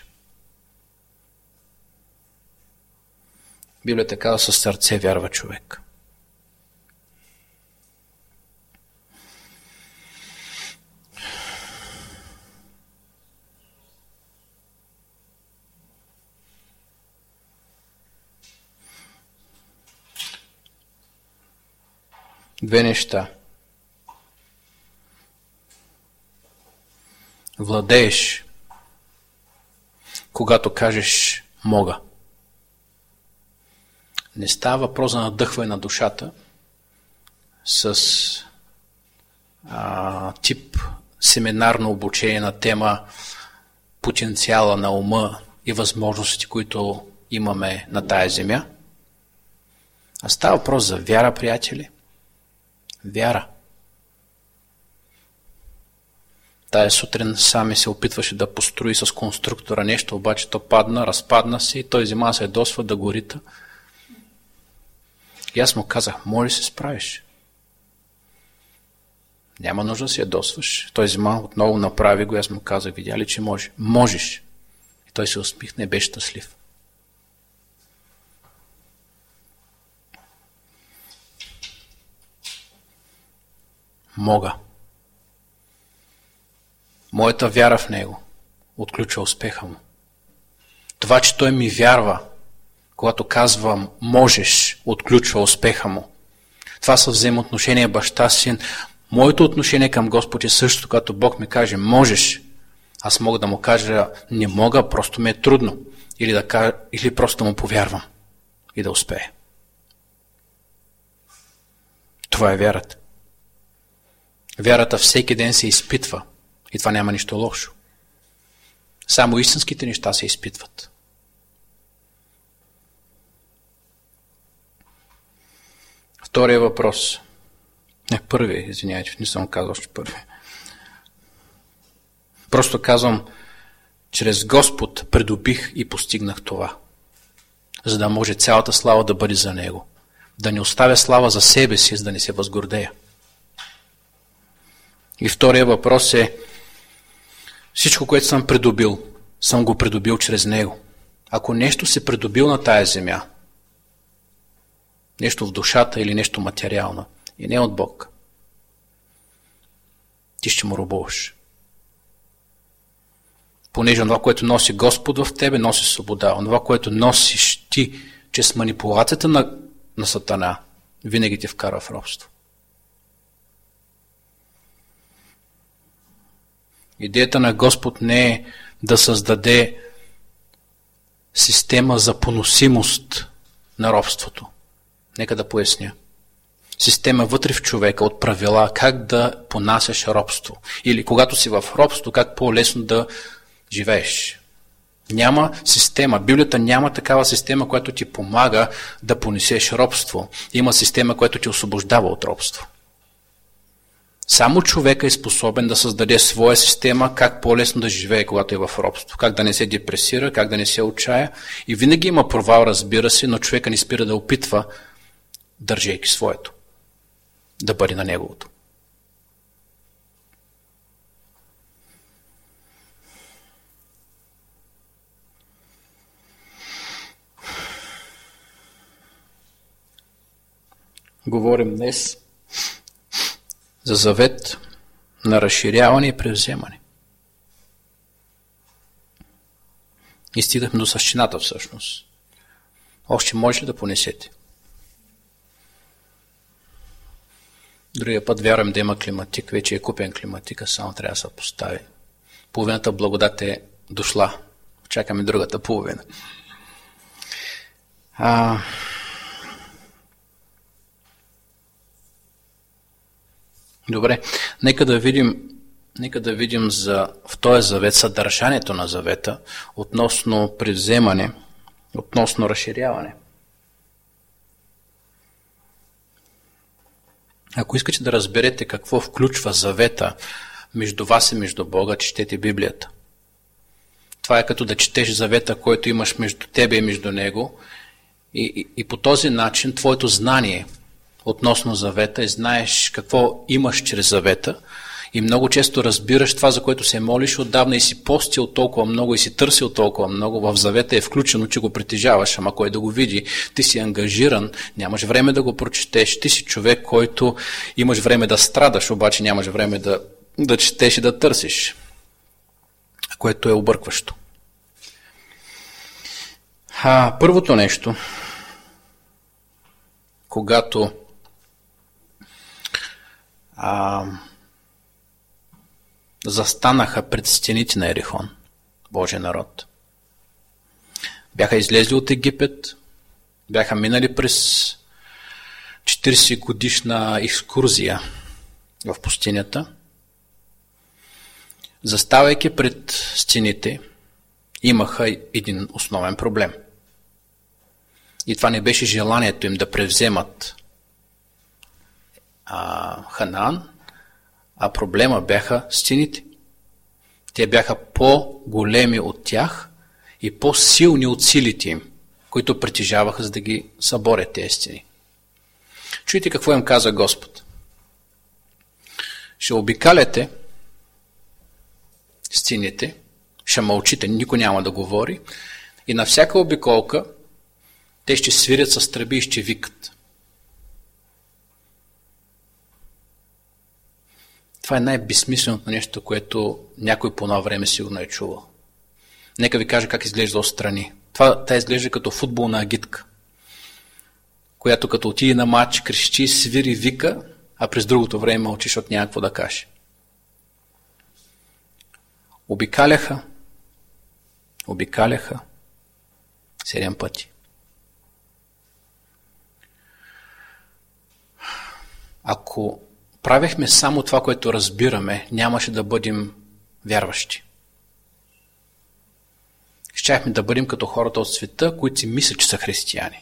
Библията казва, със сърце вярва човек. Две неща. Владееш, когато кажеш мога. Не става въпрос за надъхване на душата с а, тип семинарно обучение на тема потенциала на ума и възможностите, които имаме на тая земя. А става въпрос за вяра, приятели. Вяра. Тая сутрин сами се опитваше да построи с конструктора нещо, обаче то падна, разпадна се и той взема се досва да го рита. И аз му казах, може да се справиш. Няма нужда да се ядосваш. Той взема отново направи го и аз му казах, видя ли, че може? Можеш. И той се усмихна и беше щастлив. Мога. Моята вяра в него отключва успеха му. Това, че той ми вярва, когато казвам можеш, отключва успеха му. Това са взаимоотношения баща-син. Моето отношение към Господ е също, когато Бог ми каже можеш, аз мога да му кажа не мога, просто ми е трудно. Или, да кажа, или просто да му повярвам и да успее. Това е вярата. Вярата всеки ден се изпитва и това няма нищо лошо. Само истинските неща се изпитват. Втория въпрос. Не, първи, извиняйте, не съм казал още първи. Просто казвам, чрез Господ придобих и постигнах това, за да може цялата слава да бъде за Него. Да не оставя слава за себе си, за да не се възгордея. И втория въпрос е, всичко, което съм придобил, съм го придобил чрез Него. Ако нещо се придобил на тая земя, нещо в душата или нещо материално, и не от Бог, ти ще му робуваш. Понеже това, което носи Господ в тебе, носи свобода. Това, което носиш ти, че с манипулацията на, на Сатана, винаги те вкара в робство. Идеята на Господ не е да създаде система за поносимост на робството. Нека да поясня. Система вътре в човека от правила как да понасяш робство. Или когато си в робство, как по-лесно да живееш. Няма система. Библията няма такава система, която ти помага да понесеш робство. Има система, която ти освобождава от робство. Само човека е способен да създаде своя система, как по-лесно да живее, когато е в робство. Как да не се депресира, как да не се отчая. И винаги има провал, разбира се, но човека не спира да опитва, държейки своето, да бъде на неговото. Говорим днес за завет на разширяване и превземане. И стигнахме до същината всъщност. Още може ли да понесете? Другия път вярвам да има климатик, вече е купен климатика, само трябва да се постави. Половината благодат е дошла. Чакаме другата половина. А... Добре, нека да видим, нека да видим за, в този завет съдържанието на завета относно превземане, относно разширяване. Ако искате да разберете какво включва завета между вас и между Бога, четете Библията. Това е като да четеш завета, който имаш между тебе и между Него, И, и, и по този начин твоето знание относно завета и знаеш какво имаш чрез завета и много често разбираш това, за което се молиш отдавна и си постил толкова много и си търсил толкова много, в завета е включено, че го притежаваш, ама кой да го види, ти си ангажиран, нямаш време да го прочетеш, ти си човек, който имаш време да страдаш, обаче нямаш време да, да четеш и да търсиш, което е объркващо. А, първото нещо, когато а, застанаха пред стените на Ерихон, Божия народ, бяха излезли от Египет, бяха минали през четиридесет годишна екскурзия в пустинята, заставайки пред стените, имаха един основен проблем. И това не беше желанието им да превземат а, Ханаан, а проблема бяха стените. Те бяха по-големи от тях и по-силни от силите им, които притежаваха, за да ги съборят тези стени. Чуйте какво им каза Господ. Ще обикаляте стените, ще мълчите, никой няма да говори и на всяка обиколка те ще свирят с тръби и ще викат. Това е най-безсмисленото нещо, което някой по това време сигурно е чувал. Нека ви кажа как изглежда отстрани. Това тя изглежда като футболна агитка, която като отиде на матч, крещи, свири, вика, а през другото време мълчи, защото няма какво да каже. Обикаляха, обикаляха седем пъти. Ако правехме само това, което разбираме, нямаше да бъдем вярващи. Щяхме да бъдем като хората от света, които си мислят, че са християни.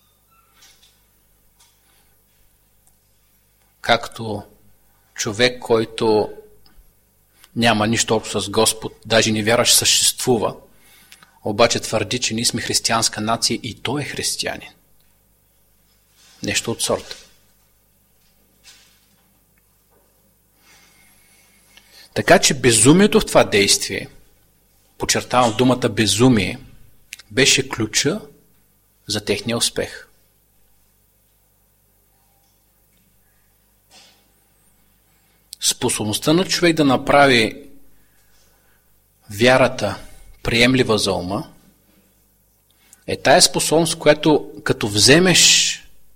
Както човек, който няма нищо общо с Господ, даже не вярва, че съществува, обаче твърди, че ние сме християнска нация и той е християнин. Нещо от сорта. Така че безумието в това действие, подчертавам думата безумие, беше ключа за техния успех. Способността на човек да направи вярата приемлива за ума е тая способност, която като вземеш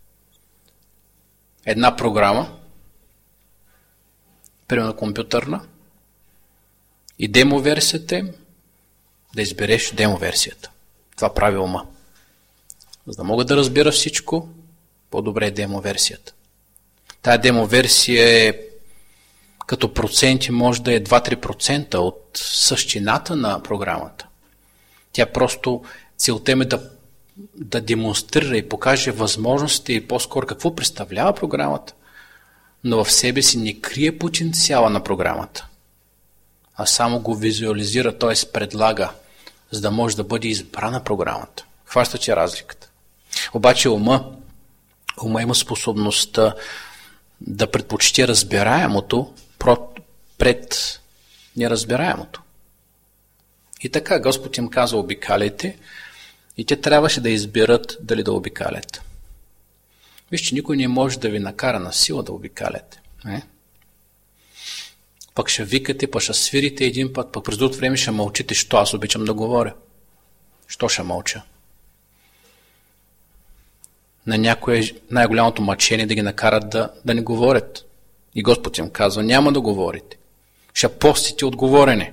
една програма, примерно компютърна, и демоверсията им, да избереш демоверсията. Това прави ума. За да мога да разбира всичко, по-добре е демоверсията. Тая демоверсия е като проценти може да е два-три процента от същината на програмата. Тя просто целта е да, да демонстрира и покаже възможности и по-скоро какво представлява програмата, но в себе си не крие потенциала на програмата, а само го визуализира, т.е. предлага, за да може да бъде избрана програмата. Хващате разликата. Обаче ума, ума има способността да предпочете разбираемото пред неразбираемото. И така Господ им каза: обикаляйте, и те трябваше да изберат дали да обикалят. Вижте, никой не може да ви накара на сила да обикаляте. Не? Пък ще викате, пък ще свирите един път, пък през другото време ще мълчите. Що аз обичам да говоря? Що ще мълча? На някое най-голямото мъчение да ги накарат да, да не говорят. И Господ им казва: няма да говорите. Ще постите от говорене.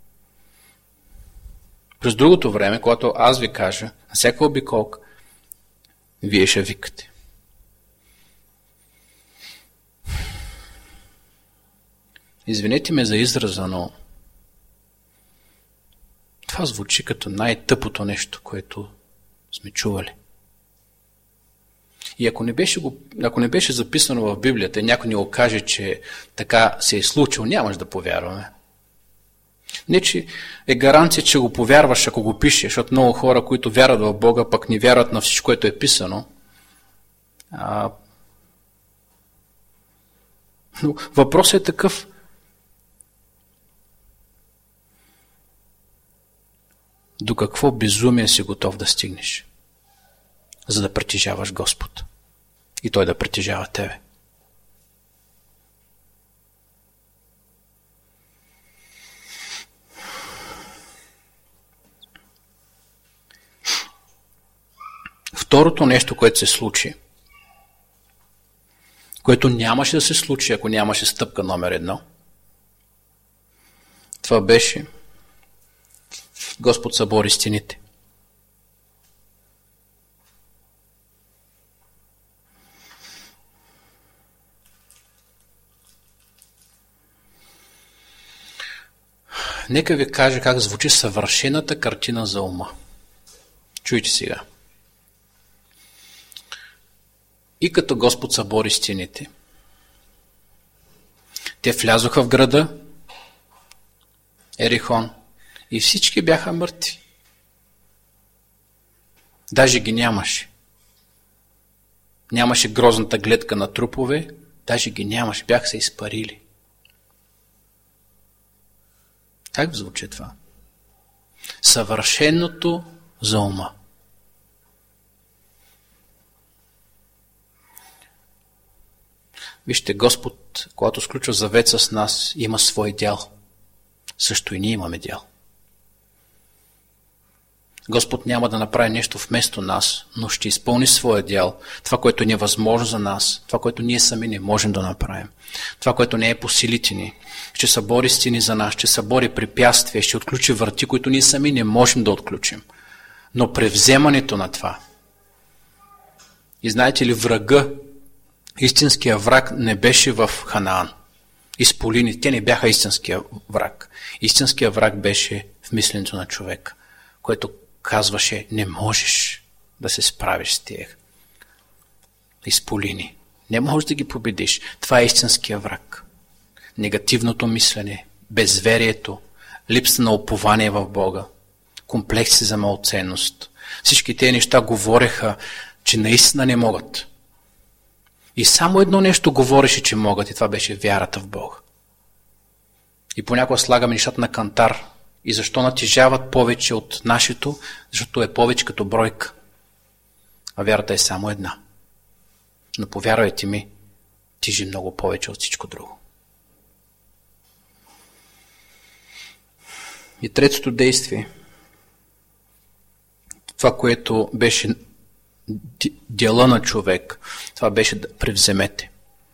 През другото време, когато аз ви кажа, на всяка обиколка, вие ще викате. Извинете ме за израза, но това звучи като най-тъпото нещо, което сме чували. И ако не беше, го, ако не беше записано в Библията и някой ни окаже, че така се е случило, нямаш да повярваме. Не, че е гаранция, че го повярваш, ако го пише, защото много хора, които вярват в Бога, пък не вярват на всичко, което е писано. А... Но въпросът е такъв. До какво безумие си готов да стигнеш, за да притежаваш Господ и Той да притежава тебе. Второто нещо, което се случи, което нямаше да се случи, ако нямаше стъпка номер едно, това беше Господ събори стените. Нека ви кажа как звучи съвършената картина за ума. Чуйте сега. И като Господ събори стените, те влязоха в града Ерихон и всички бяха мъртви. Даже ги нямаше. Нямаше грозната гледка на трупове, даже ги нямаше, бяха се изпарили. Как звучи това? Съвършеното за ума. Вижте, Господ, когато сключва завет с нас, има свой дял. Също и ние имаме дял. Господ няма да направи нещо вместо нас, но ще изпълни своя дял. Това, което е невъзможно за нас, това, което ние сами не можем да направим, това, което не е по силите ни, ще събори стени за нас, ще събори препятствия, ще отключи врати, които ние сами не можем да отключим. Но превземането на това. И знаете ли, врага, истинския враг не беше в Ханаан. Изполини, те не бяха истинския враг. Истинския враг беше в мисленето на човека, което казваше, не можеш да се справиш с тях. Изполини. Не можеш да ги победиш. Това е истинския враг. Негативното мислене, безверието, липса на упование в Бога, комплекси за малоценност. Всички тези неща говореха, че наистина не могат. И само едно нещо говореше, че могат, и това беше вярата в Бога. И понякога слагаме нещата на кантар. И защо натежават повече от нашето? Защото е повече като бройка. А вярата е само една. Но повярвайте ми, тежи много повече от всичко друго. И третото действие, това, което беше дела на човек, това беше да превземете.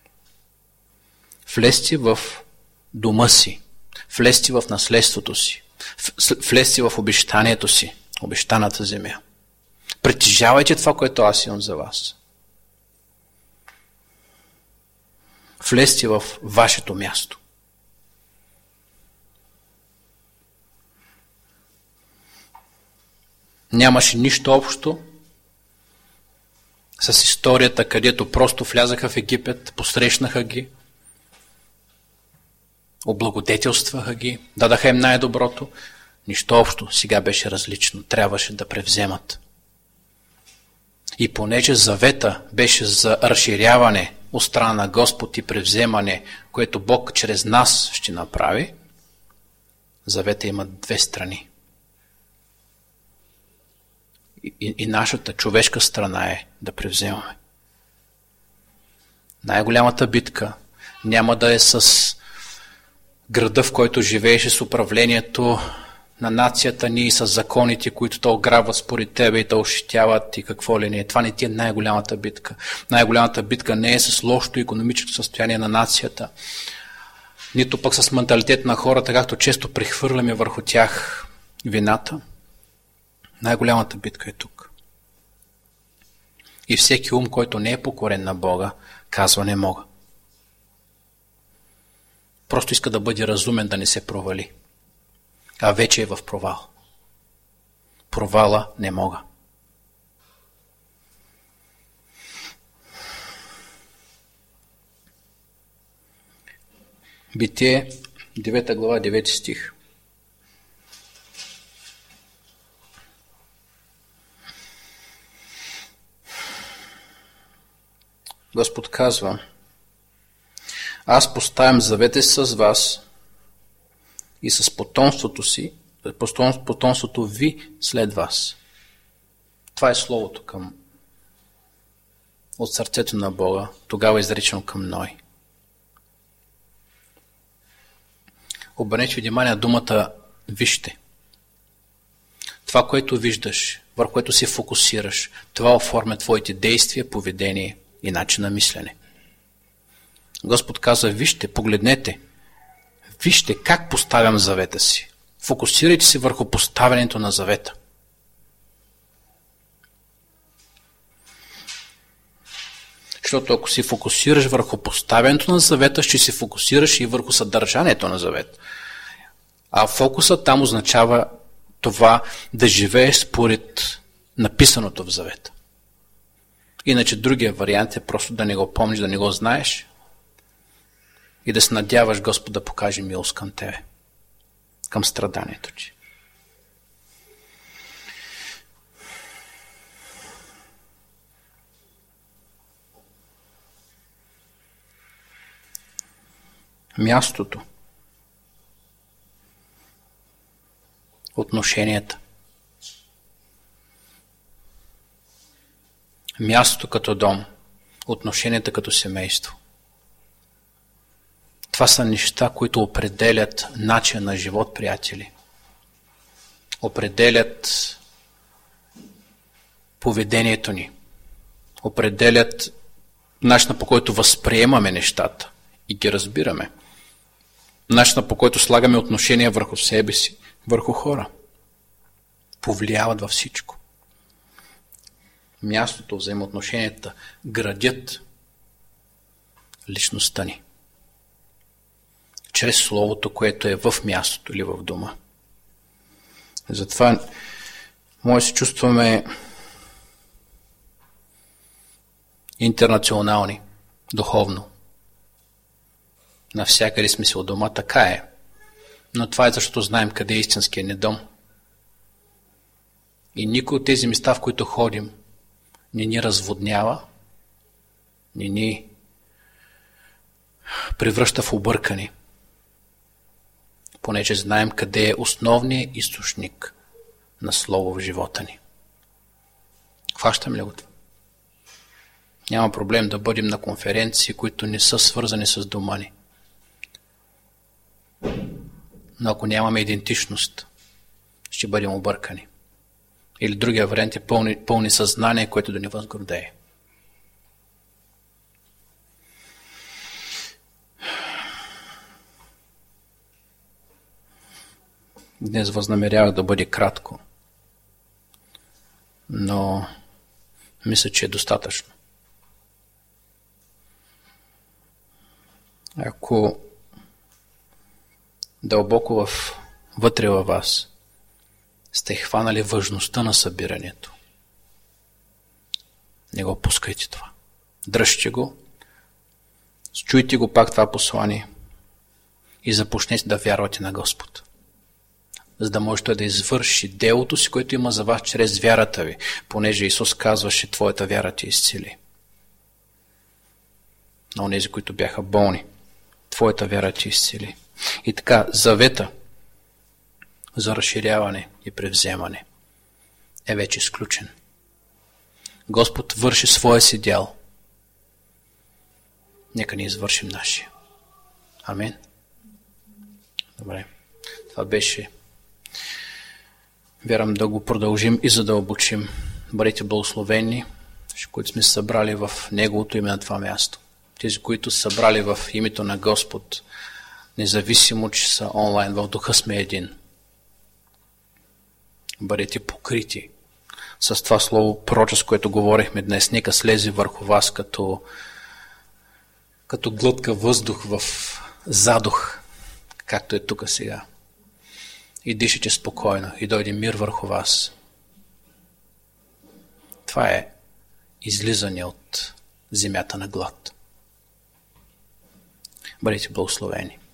Влезте в дома си, влезте в наследството си, влезте в обещанието си, обещаната земя. Притежавайте това, което аз имам за вас. Влезте в вашето място. Нямаше нищо общо с историята, където просто влязаха в Египет, посрещнаха ги, облагодетелстваха ги, дадаха им най-доброто. Нищо общо, сега беше различно. Трябваше да превземат. И понеже завета беше за разширяване от страна на Господ и превземане, което Бог чрез нас ще направи, завета има две страни. И, и, и нашата човешка страна е да превземаме. Най-голямата битка няма да е с града, в който живееше, с управлението на нацията ни и с законите, които те ограбват според тебе и те ощетяват и какво ли не. Това не ти е най-голямата битка. Най-голямата битка не е с лошото икономическо състояние на нацията, нито пък с менталитет на хората, както често прехвърляме върху тях вината. Най-голямата битка е тук. И всеки ум, който не е покорен на Бога, казва не мога. Просто иска да бъде разумен, да не се провали. А вече е в провал. Провала не мога. Битие, девета глава, девети стих. Господ казва: аз поставям завета си с вас и с потомството си, потомството ви след вас. Това е словото към от сърцето на Бога, тогава изречено към Ной. Обърнете внимание на думата вижте. Това, което виждаш, върху което се фокусираш, това оформя твоите действия, поведение и начин на мислене. Господ каза: вижте, погледнете, вижте как поставям завета си. Фокусирайте се върху поставянето на завета. Защото ако си фокусираш върху поставянето на завета, ще се фокусираш и върху съдържанието на завета. А фокусът там означава това да живееш според написаното в завета. Иначе другия вариант е просто да не го помниш, да не го знаеш и да се надяваш Господ да покаже милост към тебе, към страданието ти. Мястото, отношенията, мястото като дом, отношенията като семейство. Това са неща, които определят начин на живот, приятели. Определят поведението ни. Определят начина, по който възприемаме нещата и ги разбираме. Начина, по който слагаме отношения върху себе си, върху хора. Повлияват във всичко. Мястото, взаимоотношенията градят личността ни. Чрез словото, което е в мястото или в дома. Затова може да се чувстваме интернационални, духовно. Навсякъде сме си от дома, така е. Но това е защото знаем къде е истинският ни дом. И никой от тези места, в които ходим, не ни разводнява, не ни превръща в объркани. Понеже знаем къде е основният източник на слово в живота ни. Хващам ли го това? Няма проблем да бъдем на конференции, които не са свързани с дома ни. Но ако нямаме идентичност, ще бъдем объркани. Или другия вариант е пълни, пълни съзнание, което да ни възгордее. Днес възнамерявах да бъде кратко, но мисля, че е достатъчно. Ако дълбоко в, вътре във вас сте хванали важността на събирането, не го пускайте това. Дръжте го, чуйте го пак това послание и започнете да вярвате на Господ, за да може Той да извърши делото си, което има за вас чрез вярата ви, понеже Исус казваше: твоята вяра ти изцели. На онези, които бяха болни, твоята вяра ти изцели. И така, завета за разширяване и превземане е вече изключен. Господ върши своя си дял. Нека ни извършим нашия. Амин. Добре. Това беше. Вярвам да го продължим и задълбочим. Бъдете благословени, които сме събрали в Неговото име на това място. Тези, които са събрали в името на Господ, независимо, че са онлайн, в духа сме един. Бъдете покрити с това слово пророчество, което говорихме днес. Нека слезе върху вас като, като глътка въздух в задух, както е тук сега. И дишайте спокойно и дойде мир върху вас. Това е излизане от земята на глад. Бъдете благословени.